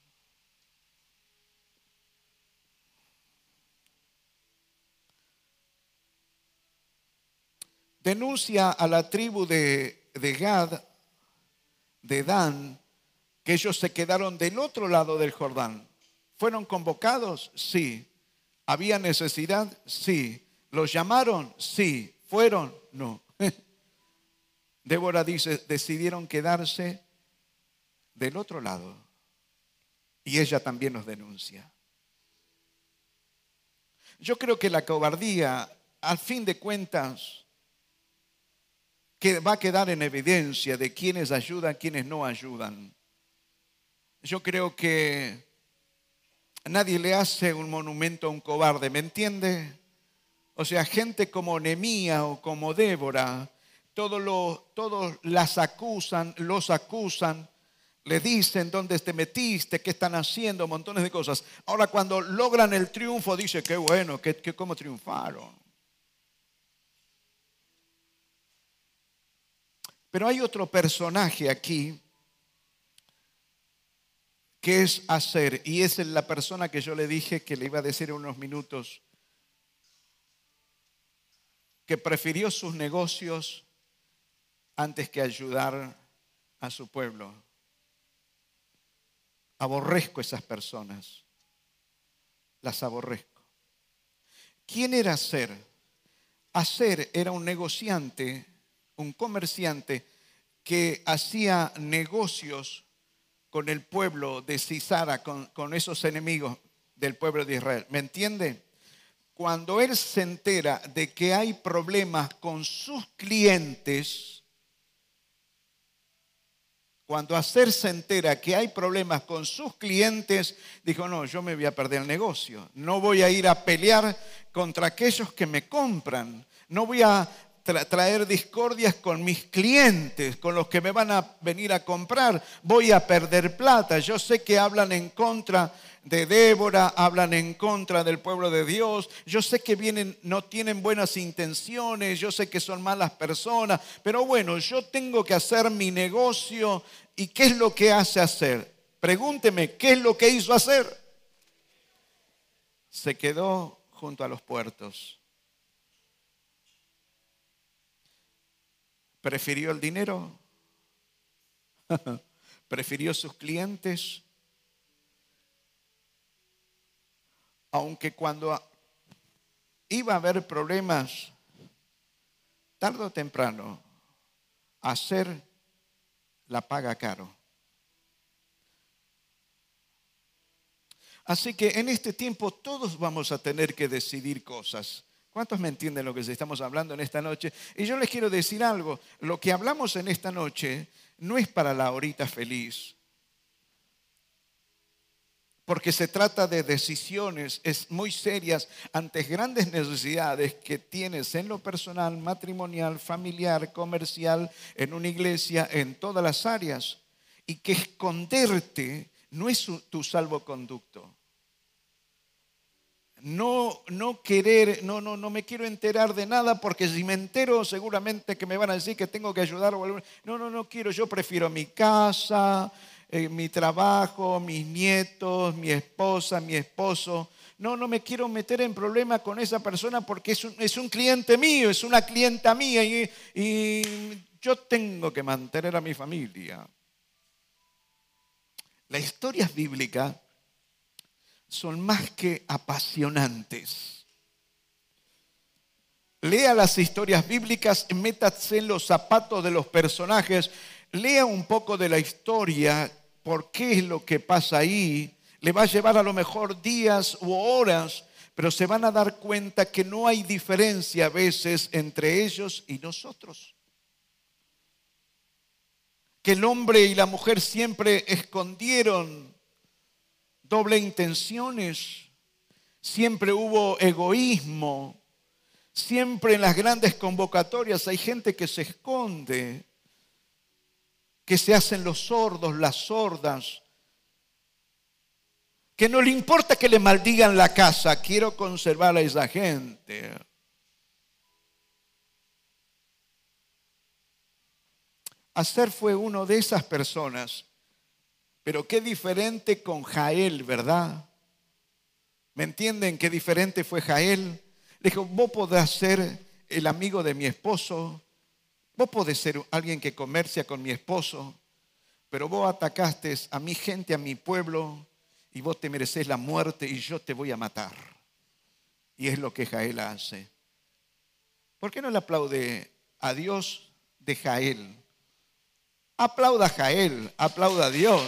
Denuncia a la tribu de, de Gad, de Dan, que ellos se quedaron del otro lado del Jordán. ¿Fueron convocados? Sí. ¿Había necesidad? Sí. ¿Los llamaron? Sí. ¿Fueron? No. Débora dice, decidieron quedarse del otro lado. Y ella también nos denuncia. Yo creo que la cobardía, al fin de cuentas, que va a quedar en evidencia de quienes ayudan, quienes no ayudan. Yo creo que nadie le hace un monumento a un cobarde, ¿me entiende? O sea, gente como Nehemías o como Débora, todos, lo, todos las acusan, los acusan, le dicen dónde te metiste, qué están haciendo, montones de cosas. Ahora cuando logran el triunfo, dice, qué bueno, que, que cómo triunfaron. Pero hay otro personaje aquí que es Aser, y es la persona que yo le dije que le iba a decir en unos minutos, que prefirió sus negocios antes que ayudar a su pueblo. Aborrezco esas personas, las aborrezco. ¿Quién era Aser? Aser era un negociante, un comerciante que hacía negocios con el pueblo de Sisara, con, con esos enemigos del pueblo de Israel. ¿Me entiende? Cuando él se entera de que hay problemas con sus clientes, cuando Aser se entera que hay problemas con sus clientes, dijo, no, yo me voy a perder el negocio. No voy a ir a pelear contra aquellos que me compran. No voy a tra- traer discordias con mis clientes, con los que me van a venir a comprar. Voy a perder plata. Yo sé que hablan en contra de Débora, hablan en contra del pueblo de Dios. Yo sé que vienen, no tienen buenas intenciones, yo sé que son malas personas, pero bueno, yo tengo que hacer mi negocio. ¿Y qué es lo que hace Aser? Pregúnteme, ¿qué es lo que hizo Aser? Se quedó junto a los puertos. ¿Prefirió el dinero? ¿Prefirió sus clientes? Aunque cuando iba a haber problemas, tarde o temprano, Aser la paga caro. Así que en este tiempo todos vamos a tener que decidir cosas. ¿Cuántos me entienden lo que estamos hablando en esta noche? Y yo les quiero decir algo. Lo que hablamos en esta noche no es para la horita feliz. Porque se trata de decisiones es muy serias ante grandes necesidades que tienes en lo personal, matrimonial, familiar, comercial, en una iglesia, en todas las áreas. Y que esconderte no es tu salvoconducto. No, no querer, no, no, no me quiero enterar de nada porque si me entero seguramente que me van a decir que tengo que ayudar. No, no, no quiero, yo prefiero mi casa, eh, mi trabajo, mis nietos, mi esposa, mi esposo. No, no me quiero meter en problemas con esa persona porque es un, es un cliente mío, es una clienta mía y, y yo tengo que mantener a mi familia. Las historias bíblicas son más que apasionantes. Lea las historias bíblicas, métase en los zapatos de los personajes, lea un poco de la historia, por qué es lo que pasa ahí. Le va a llevar a lo mejor días u horas, pero se van a dar cuenta que no hay diferencia a veces entre ellos y nosotros. Que el hombre y la mujer siempre escondieron doble intenciones, siempre hubo egoísmo, siempre en las grandes convocatorias hay gente que se esconde, que se hacen los sordos, las sordas, que no le importa que le maldigan la casa, quiero conservar a esa gente. Aser fue uno de esas personas. Pero qué diferente con Jael, ¿verdad? ¿Me entienden qué diferente fue Jael? Le dijo, vos podés ser el amigo de mi esposo, vos podés ser alguien que comercia con mi esposo, pero vos atacaste a mi gente, a mi pueblo, y vos te mereces la muerte y yo te voy a matar. Y es lo que Jael hace. ¿Por qué no le aplaude a Dios de Jael? Aplauda a Jael, aplauda a Dios.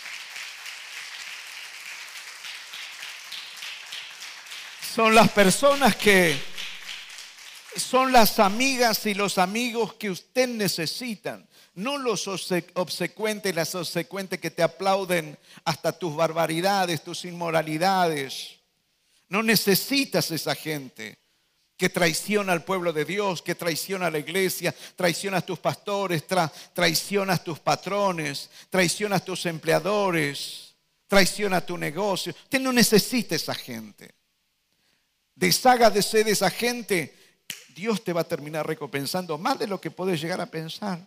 Son las personas que son las amigas y los amigos que usted necesitan. No los obsecuentes, las obsecuentes que te aplauden hasta tus barbaridades, tus inmoralidades. No necesitas esa gente que traiciona al pueblo de Dios, que traiciona a la iglesia, traiciona a tus pastores, tra, traiciona a tus patrones, traiciona a tus empleadores, traiciona a tu negocio. Usted no necesita esa gente. Deshágase de esa gente, Dios te va a terminar recompensando más de lo que puedes llegar a pensar.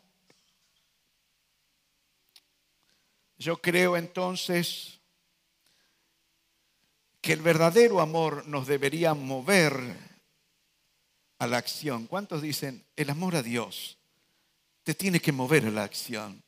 Yo creo entonces que el verdadero amor nos debería mover a la acción. ¿Cuántos dicen, el amor a Dios te tiene que mover a la acción?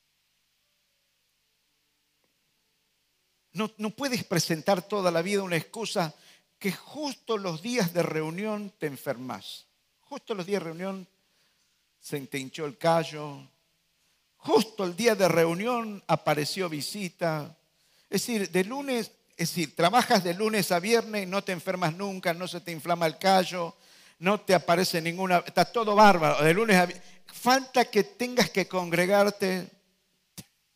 No, no puedes presentar toda la vida una excusa que justo los días de reunión te enfermas. Justo los días de reunión se te hinchó el callo. Justo el día de reunión apareció visita. Es decir, de lunes, es decir, trabajas de lunes a viernes, no te enfermas nunca, no se te inflama el callo, no te aparece ninguna, está todo bárbaro. De lunes a viernes. Falta que tengas que congregarte.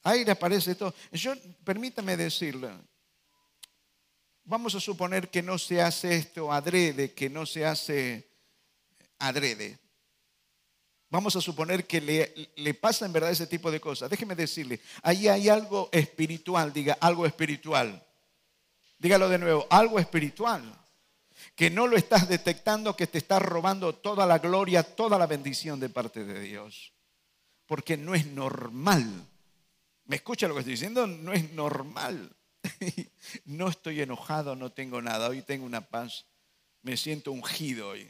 Ahí le aparece todo. Yo, permítame decirle, vamos a suponer que no se hace esto adrede, que no se hace adrede. Vamos a suponer que le, le pasa en verdad ese tipo de cosas. Déjeme decirle, ahí hay algo espiritual, diga algo espiritual. Dígalo de nuevo, algo espiritual. Que no lo estás detectando, que te está robando toda la gloria, toda la bendición de parte de Dios. Porque no es normal. ¿Me escucha lo que estoy diciendo? No es normal. No estoy enojado, no tengo nada. Hoy tengo una paz. Me siento ungido hoy.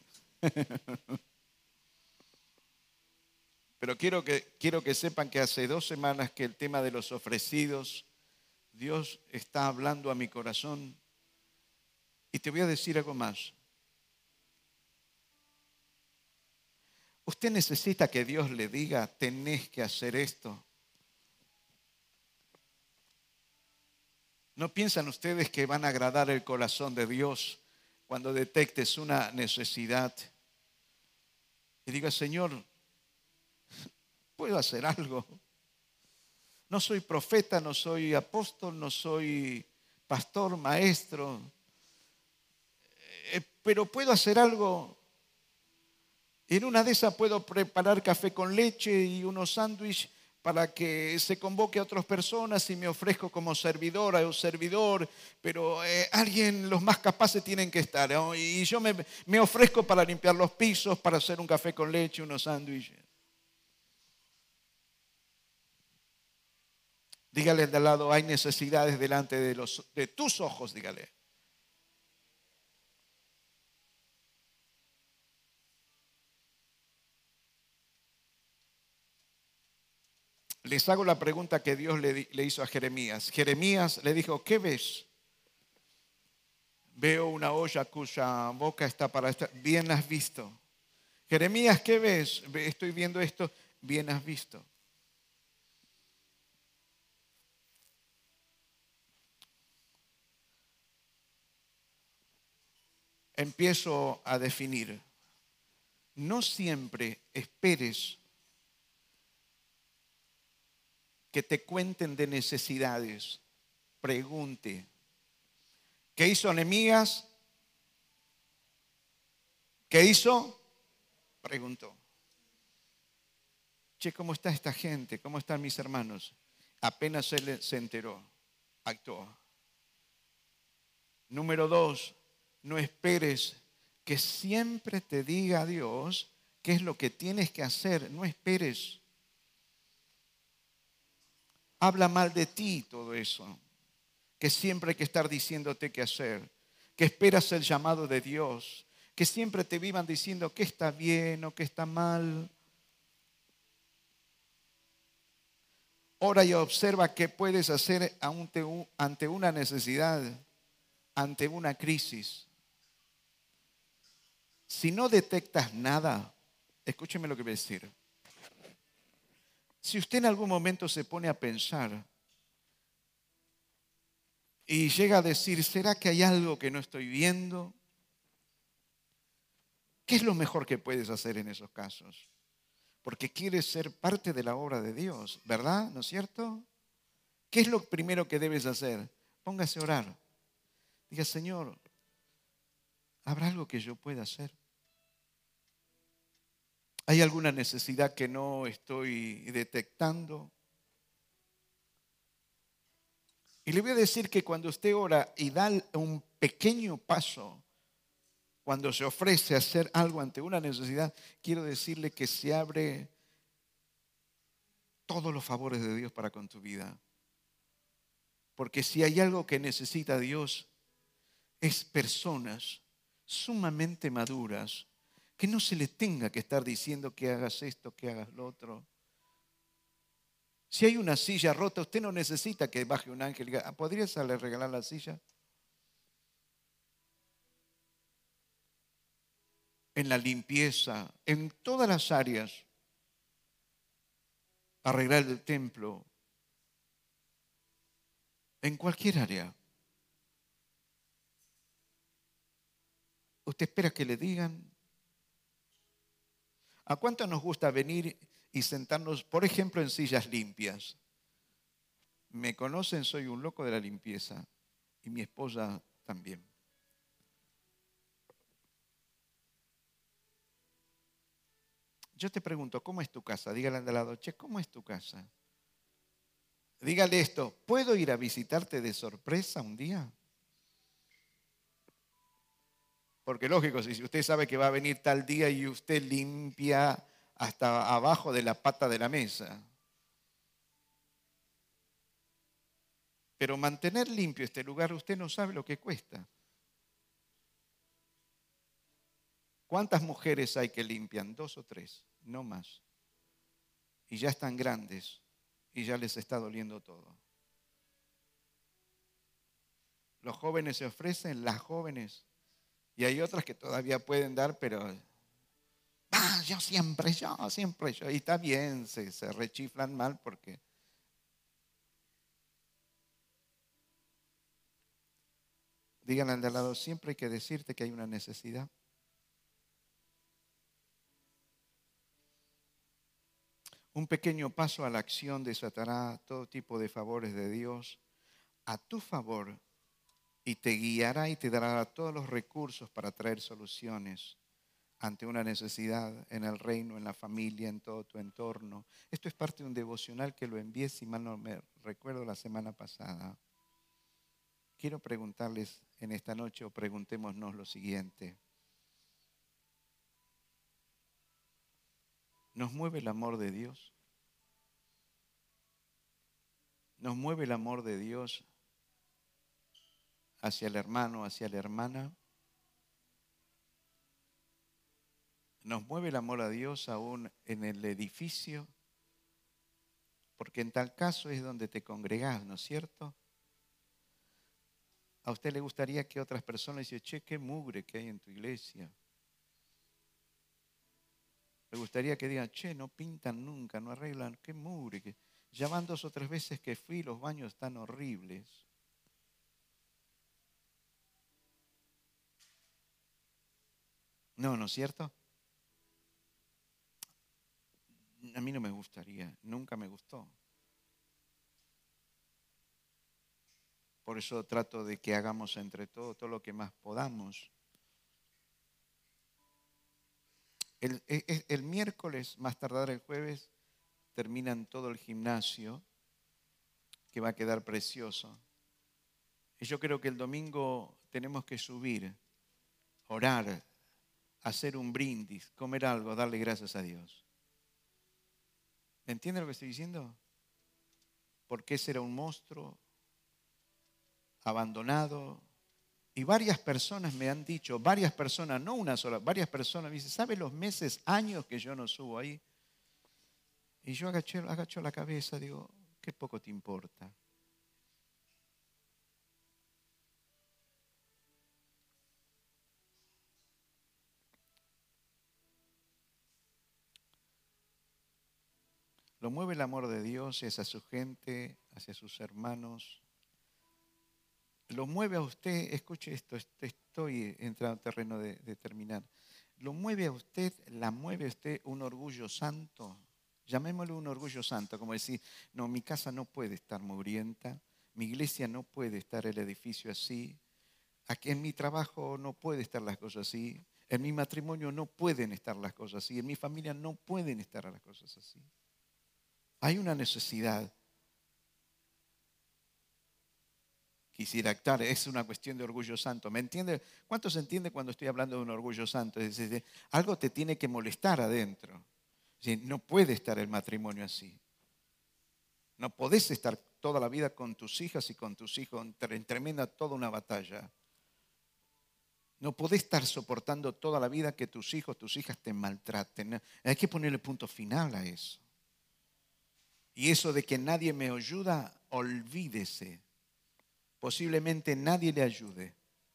Pero quiero que, quiero que sepan que hace dos semanas que el tema de los ofrecidos, Dios está hablando a mi corazón. Y te voy a decir algo más. Usted necesita que Dios le diga, tenés que hacer esto. ¿No piensan ustedes que van a agradar el corazón de Dios cuando detectes una necesidad? Y diga, Señor, ¿puedo hacer algo? No soy profeta, no soy apóstol, no soy pastor, maestro, eh, pero puedo hacer algo. En una de esas puedo preparar café con leche y unos sándwiches para que se convoque a otras personas y me ofrezco como servidora o servidor, pero eh, alguien, los más capaces tienen que estar, ¿no? Y yo me, me ofrezco para limpiar los pisos, para hacer un café con leche, unos sándwiches. Dígale de al lado, hay necesidades delante de, los, de tus ojos, dígale. Les hago la pregunta que Dios le, le hizo a Jeremías. Jeremías le dijo, ¿qué ves? Veo una olla cuya boca está para estar. Bien has visto. Jeremías, ¿qué ves? Estoy viendo esto. Bien has visto. Empiezo a definir. No siempre esperes que te cuenten de necesidades. Pregunte. ¿Qué hizo Nehemías? ¿Qué hizo? Preguntó. Che, ¿cómo está esta gente? ¿Cómo están mis hermanos? Apenas él se enteró, actuó. Número dos, no esperes que siempre te diga Dios qué es lo que tienes que hacer. No esperes. Habla mal de ti todo eso. Que siempre hay que estar diciéndote qué hacer. Que esperas el llamado de Dios. Que siempre te vivan diciendo qué está bien o qué está mal. Ora y observa qué puedes hacer ante una necesidad, ante una crisis. Si no detectas nada, escúcheme lo que voy a decir. Si usted en algún momento se pone a pensar y llega a decir, ¿será que hay algo que no estoy viendo? ¿Qué es lo mejor que puedes hacer en esos casos? Porque quieres ser parte de la obra de Dios, ¿verdad? ¿No es cierto? ¿Qué es lo primero que debes hacer? Póngase a orar. Diga, Señor, ¿habrá algo que yo pueda hacer? ¿Hay alguna necesidad que no estoy detectando? Y le voy a decir que cuando usted ora y da un pequeño paso, cuando se ofrece a hacer algo ante una necesidad, quiero decirle que se abre todos los favores de Dios para con tu vida. Porque si hay algo que necesita Dios, es personas sumamente maduras, que no se le tenga que estar diciendo que hagas esto, que hagas lo otro. Si hay una silla rota, usted no necesita que baje un ángel y diga, ¿podrías darle regalar la silla? En la limpieza, en todas las áreas, arreglar el templo, en cualquier área. ¿Usted espera que le digan? ¿A cuánto nos gusta venir y sentarnos, por ejemplo, en sillas limpias? me conocen, soy un loco de la limpieza y mi esposa también. Yo te pregunto, ¿cómo es tu casa? Dígale al de lado, che, ¿cómo es tu casa? Dígale esto, ¿puedo ir a visitarte de sorpresa un día? Porque lógico, si usted sabe que va a venir tal día y usted limpia hasta abajo de la pata de la mesa. Pero mantener limpio este lugar, usted no sabe lo que cuesta. ¿Cuántas mujeres hay que limpian? Dos o tres, no más. Y ya están grandes y ya les está doliendo todo. Los jóvenes se ofrecen, las jóvenes, y hay otras que todavía pueden dar, pero ah, yo siempre, yo, siempre yo. Y está bien, se, se rechiflan mal porque díganle al de al lado, siempre hay que decirte que hay una necesidad. Un pequeño paso a la acción desatará todo tipo de favores de Dios a tu favor y te guiará y te dará todos los recursos para traer soluciones ante una necesidad en el reino, en la familia, en todo tu entorno. Esto es parte de un devocional que lo envié, si mal no me recuerdo, la semana pasada. Quiero preguntarles en esta noche o preguntémonos lo siguiente. ¿Nos mueve el amor de Dios? ¿Nos mueve el amor de Dios hacia el hermano, hacia la hermana? ¿Nos mueve el amor a Dios aún en el edificio? Porque en tal caso es donde te congregás, ¿no es cierto? ¿A usted le gustaría que otras personas digan, che, qué mugre que hay en tu iglesia? ¿Le gustaría que digan, che, no pintan nunca, no arreglan, qué mugre? Que... Ya van dos o tres veces que fui, los baños están horribles. No, ¿no es cierto? A mí no me gustaría, nunca me gustó. Por eso trato de que hagamos entre todos todo lo que más podamos. El, el, el miércoles, más tardar el jueves, terminan todo el gimnasio, que va a quedar precioso. Y yo creo que el domingo tenemos que subir, orar, hacer un brindis, comer algo, darle gracias a Dios. ¿Me entiende lo que estoy diciendo? Porque ese era un monstruo abandonado. Y varias personas me han dicho, varias personas, no una sola, varias personas me dicen, ¿sabe los meses, años que yo no subo ahí? Y yo agaché, agacho la cabeza, digo, qué poco te importa. Lo mueve el amor de Dios hacia su gente, hacia sus hermanos. Lo mueve a usted, escuche esto, estoy entrando en terreno de, de terminar. Lo mueve a usted, la mueve a usted un orgullo santo. Llamémoslo un orgullo santo, como decir, no, mi casa no puede estar mugrienta, mi iglesia no puede estar el edificio así, aquí en mi trabajo no puede estar las cosas así, en mi matrimonio no pueden estar las cosas así, en mi familia no pueden estar las cosas así. Hay una necesidad. Quisiera actuar, es una cuestión de orgullo santo. ¿Me entiende? ¿Cuánto se entiende cuando estoy hablando de un orgullo santo? Es decir, algo te tiene que molestar adentro. Es decir, no puede estar el matrimonio así. No podés estar toda la vida con tus hijas y con tus hijos en tremenda toda una batalla. No podés estar soportando toda la vida que tus hijos, tus hijas te maltraten. Hay que ponerle punto final a eso. Y eso de que nadie me ayuda, olvídese. Posiblemente nadie le ayude.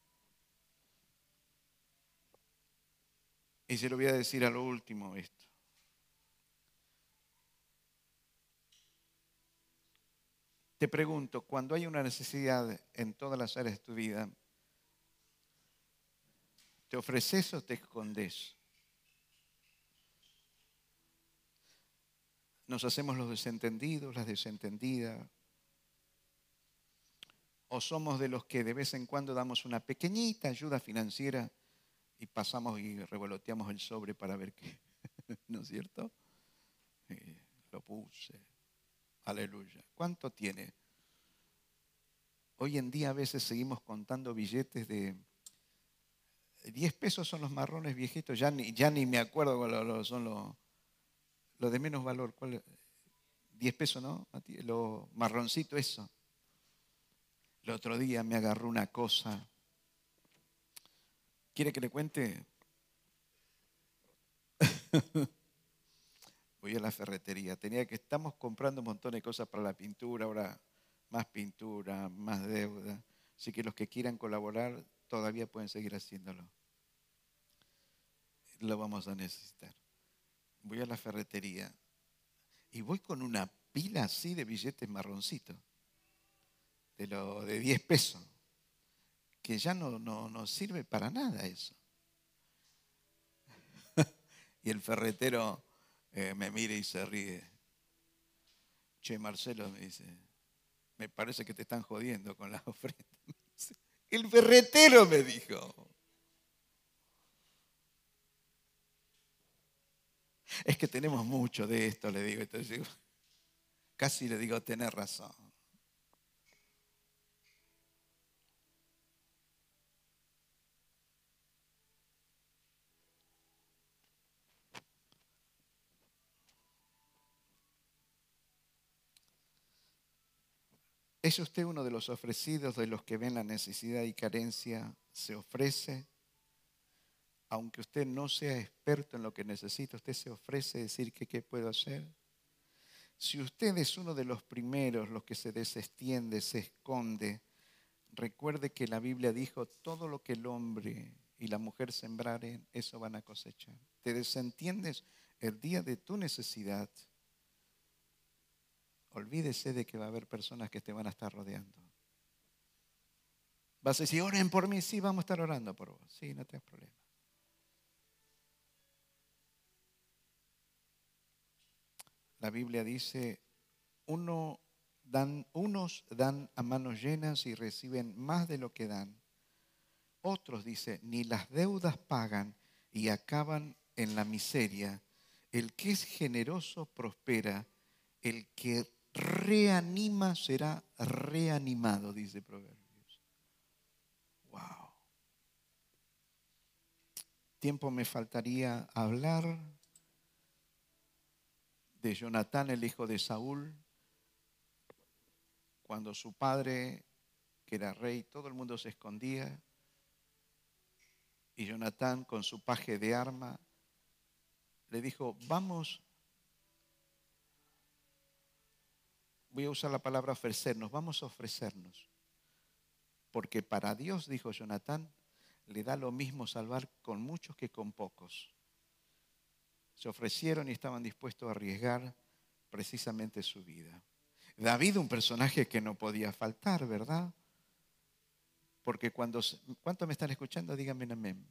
Y se lo voy a decir a lo último esto. Te pregunto, cuando hay una necesidad en todas las áreas de tu vida, ¿te ofreces o te escondes? Nos hacemos los desentendidos, las desentendidas. ¿O somos de los que de vez en cuando damos una pequeñita ayuda financiera y pasamos y revoloteamos el sobre para ver qué? ¿No es cierto? Eh, lo puse. Aleluya. ¿Cuánto tiene? Hoy en día a veces seguimos contando billetes de diez pesos, son los marrones viejitos, ya ni, ya ni me acuerdo cuáles son los, los de menos valor. ¿Cuál? diez pesos, ¿no? Los marroncitos, eso. El otro día me agarró una cosa. ¿Quiere que le cuente? Voy a la ferretería. Tenía que, estamos comprando un montón de cosas para la pintura, ahora más pintura, más deuda. Así que los que quieran colaborar todavía pueden seguir haciéndolo. Lo vamos a necesitar. Voy a la ferretería y voy con una pila así de billetes marroncitos, de lo de diez pesos, que ya no, no, no sirve para nada eso. Y el ferretero eh, me mira y se ríe. Che, Marcelo, me dice, me parece que te están jodiendo con las ofrendas. El ferretero me dijo. Es que tenemos mucho de esto, le digo. Entonces digo, casi le digo, tenés razón. ¿Es usted uno de los ofrecidos, de los que ven la necesidad y carencia, se ofrece? Aunque usted no sea experto en lo que necesita, usted se ofrece a decir que qué puedo hacer. Si usted es uno de los primeros, los que se desextiende, se esconde, recuerde que la Biblia dijo, todo lo que el hombre y la mujer sembraren, eso van a cosechar. Te desentiendes el día de tu necesidad. Olvídese de que va a haber personas que te van a estar rodeando. Vas a decir, oren por mí. Sí, vamos a estar orando por vos. Sí, no tengas problema. La Biblia dice, uno dan, unos dan a manos llenas y reciben más de lo que dan. Otros, dice, ni las deudas pagan y acaban en la miseria. El que es generoso prospera. El que reanima será reanimado, dice Proverbios. Wow. Tiempo me faltaría hablar de Jonatán, el hijo de Saúl, cuando su padre, que era rey, todo el mundo se escondía, y Jonatán con su paje de arma le dijo, vamos, voy a usar la palabra ofrecernos, vamos a ofrecernos, porque para Dios, dijo Jonatán, le da lo mismo salvar con muchos que con pocos. Se ofrecieron y estaban dispuestos a arriesgar precisamente su vida. David, un personaje que no podía faltar, ¿verdad? Porque cuando, ¿cuántos me están escuchando? Díganme amén.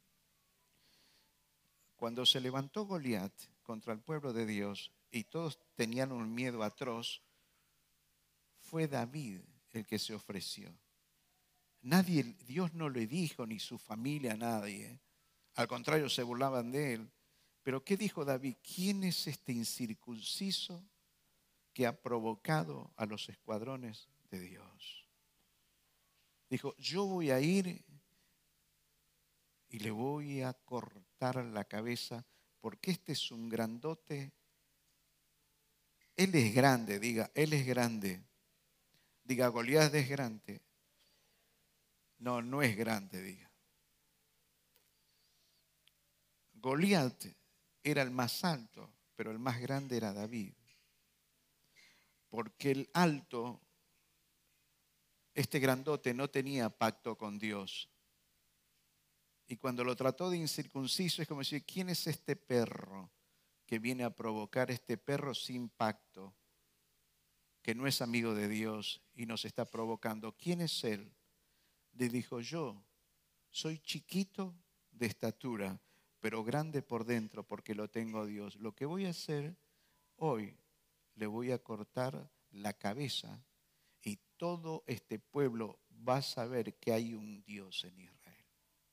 Cuando se levantó Goliat contra el pueblo de Dios y todos tenían un miedo atroz, fue David el que se ofreció. Nadie, Dios no le dijo, ni su familia, a nadie. Al contrario, se burlaban de él. Pero ¿qué dijo David? ¿Quién es este incircunciso que ha provocado a los escuadrones de Dios? Dijo, yo voy a ir y le voy a cortar la cabeza porque este es un grandote. Él es grande, diga, él es grande. Diga, Goliat es grande. No, no es grande, diga. Goliat era el más alto, pero el más grande era David. Porque el alto, este grandote, no tenía pacto con Dios. Y cuando lo trató de incircunciso, es como decir, ¿quién es este perro que viene a provocar este perro sin pacto? Que no es amigo de Dios y nos está provocando. ¿Quién es él? Le dijo, yo soy chiquito de estatura, pero grande por dentro porque lo tengo a Dios. Lo que voy a hacer hoy, le voy a cortar la cabeza y todo este pueblo vas a ver que hay un Dios en Israel.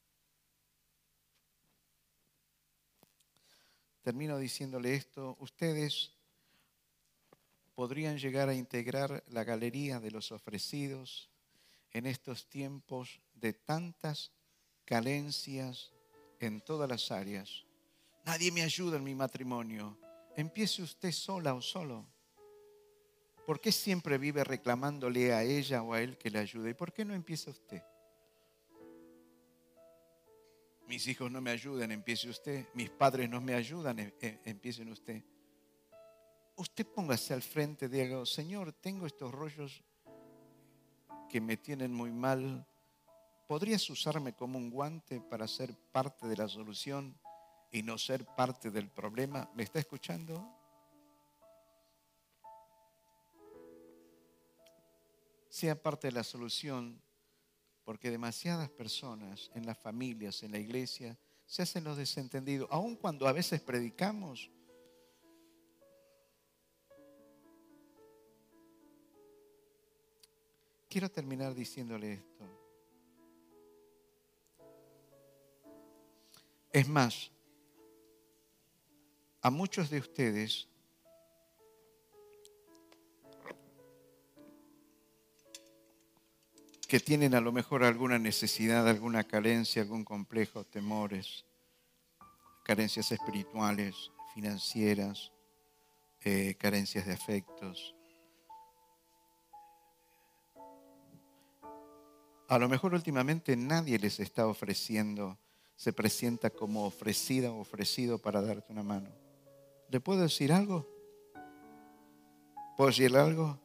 Termino diciéndole esto. Ustedes podrían llegar a integrar la galería de los ofrecidos en estos tiempos de tantas carencias en todas las áreas. Nadie me ayuda en mi matrimonio. Empiece usted sola o solo. ¿Por qué siempre vive reclamándole a ella o a él que le ayude? ¿Y por qué no empieza usted? Mis hijos no me ayudan, empiece usted. Mis padres no me ayudan, em- em- empiecen usted. Usted póngase al frente y diga, Señor, tengo estos rollos que me tienen muy mal. ¿Podrías usarme como un guante para ser parte de la solución y no ser parte del problema? ¿Me está escuchando? Sea parte de la solución, porque demasiadas personas en las familias, en la iglesia, se hacen los desentendidos, aun cuando a veces predicamos. Quiero terminar diciéndole esto. Es más, a muchos de ustedes que tienen a lo mejor alguna necesidad, alguna carencia, algún complejo, temores, carencias espirituales, financieras, eh, carencias de afectos. A lo mejor últimamente nadie les está ofreciendo, se presenta como ofrecida o ofrecido para darte una mano. ¿Le puedo decir algo? ¿Puedo decirle algo?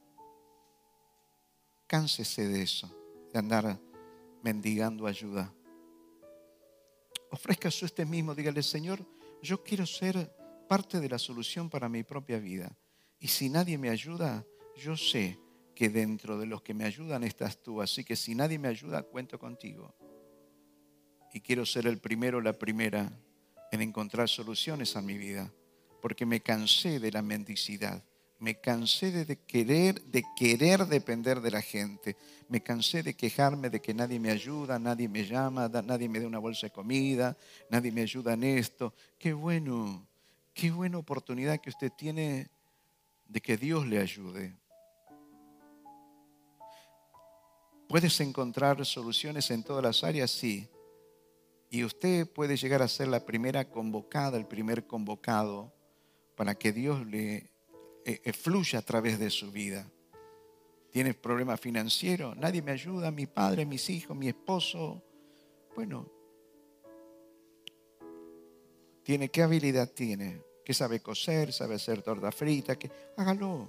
Cánsese de eso, de andar mendigando ayuda. Ofrézcase usted mismo, dígale, Señor, yo quiero ser parte de la solución para mi propia vida. Y si nadie me ayuda, yo sé que dentro de los que me ayudan estás tú. Así que si nadie me ayuda, cuento contigo. Y quiero ser el primero o la primera en encontrar soluciones a mi vida. Porque me cansé de la mendicidad. Me cansé de querer, de querer depender de la gente. Me cansé de quejarme de que nadie me ayuda, nadie me llama, nadie me da una bolsa de comida, nadie me ayuda en esto. Qué bueno, qué buena oportunidad que usted tiene de que Dios le ayude. ¿Puedes encontrar soluciones en todas las áreas? Sí. Y usted puede llegar a ser la primera convocada, el primer convocado para que Dios le eh, fluya a través de su vida. ¿Tienes problemas financieros? Nadie me ayuda, mi padre, mis hijos, mi esposo. Bueno, ¿tiene qué habilidad tiene? ¿Qué sabe coser? ¿Sabe hacer torta frita? ¿Qué? Hágalo.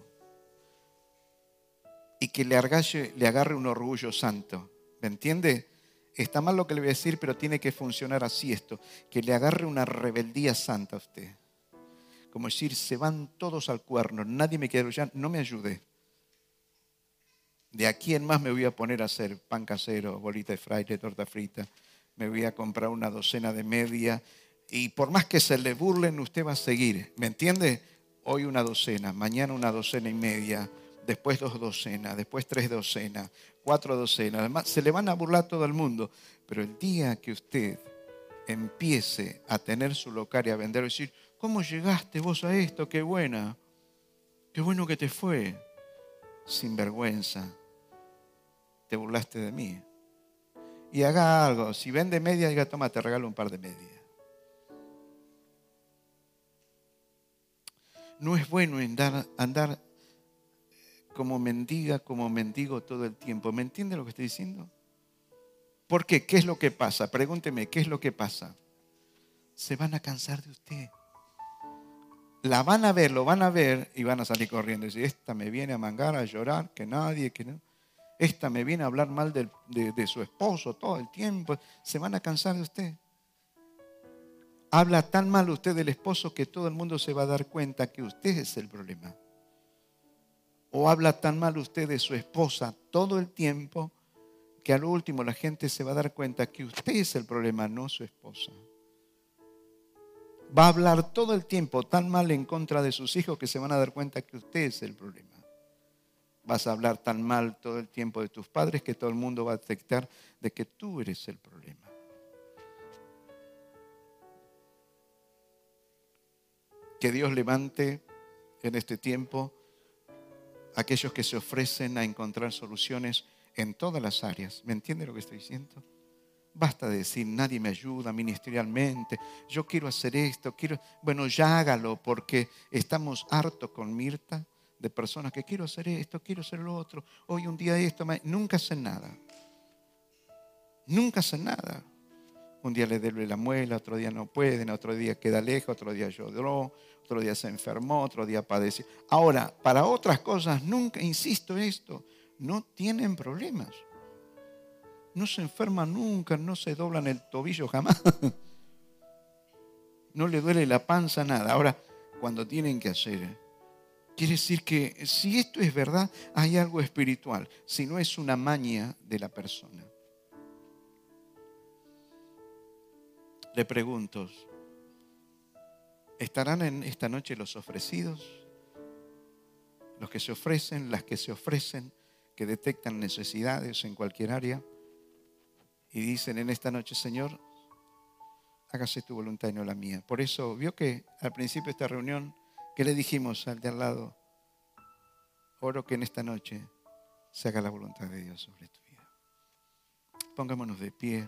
Y que le agarre, le agarre un orgullo santo. ¿Me entiende? Está mal lo que le voy a decir, pero tiene que funcionar así esto. Que le agarre una rebeldía santa a usted. Como decir, se van todos al cuerno, nadie me quiere ya, no me ayude. De aquí en más me voy a poner a hacer pan casero, bolita de fraile, torta frita. Me voy a comprar una docena de media. Y por más que se le burlen, usted va a seguir. ¿Me entiende? Hoy una docena, mañana una docena y media, después dos docenas, después tres docenas, cuatro docenas. Además, se le van a burlar todo el mundo. Pero el día que usted empiece a tener su local y a vender, y decir, ¿cómo llegaste vos a esto? Qué buena, qué bueno que te fue. Sin vergüenza, te burlaste de mí. Y haga algo, si vende media, diga, toma, te regalo un par de medias. No es bueno andar, andar como mendiga, como mendigo todo el tiempo. ¿Me entiende lo que estoy diciendo? ¿Por qué? ¿Qué es lo que pasa? Pregúnteme, ¿qué es lo que pasa? Se van a cansar de usted. La van a ver, lo van a ver y van a salir corriendo. Y decir, esta me viene a mangar, a llorar, que nadie, que no. Esta me viene a hablar mal de, de, de su esposo todo el tiempo. Se van a cansar de usted. Habla tan mal usted del esposo que todo el mundo se va a dar cuenta que usted es el problema. O habla tan mal usted de su esposa todo el tiempo que a lo último la gente se va a dar cuenta que usted es el problema, no su esposa. Va a hablar todo el tiempo tan mal en contra de sus hijos que se van a dar cuenta que usted es el problema. vas a hablar tan mal todo el tiempo de tus padres que todo el mundo va a detectar de que tú eres el problema. Que Dios levante en este tiempo a aquellos que se ofrecen a encontrar soluciones en todas las áreas. ¿Me entiende lo que estoy diciendo? Basta de decir, nadie me ayuda ministerialmente, yo quiero hacer esto, quiero... Bueno, ya hágalo, porque estamos hartos con Mirta de personas que quiero hacer esto, quiero hacer lo otro, hoy un día esto, nunca hacen nada. Nunca hacen nada. Un día le duele la muela, otro día no pueden, otro día queda lejos, otro día lloró, otro día se enfermó, otro día padeció. Ahora, para otras cosas, nunca, insisto en esto, no tienen problemas. No se enferman nunca, no se doblan el tobillo jamás. No le duele la panza, nada. Ahora, cuando tienen que hacer, quiere decir que si esto es verdad, hay algo espiritual. Si no, es una maña de la persona. Le pregunto, ¿estarán en esta noche los ofrecidos? Los que se ofrecen, las que se ofrecen, que detectan necesidades en cualquier área y dicen en esta noche, Señor, hágase tu voluntad y no la mía. Por eso, vio que al principio de esta reunión, ¿qué le dijimos al de al lado? Oro que en esta noche se haga la voluntad de Dios sobre tu vida. Pongámonos de pie.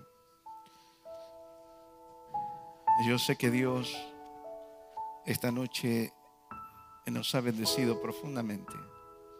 Yo sé que Dios esta noche nos ha bendecido profundamente.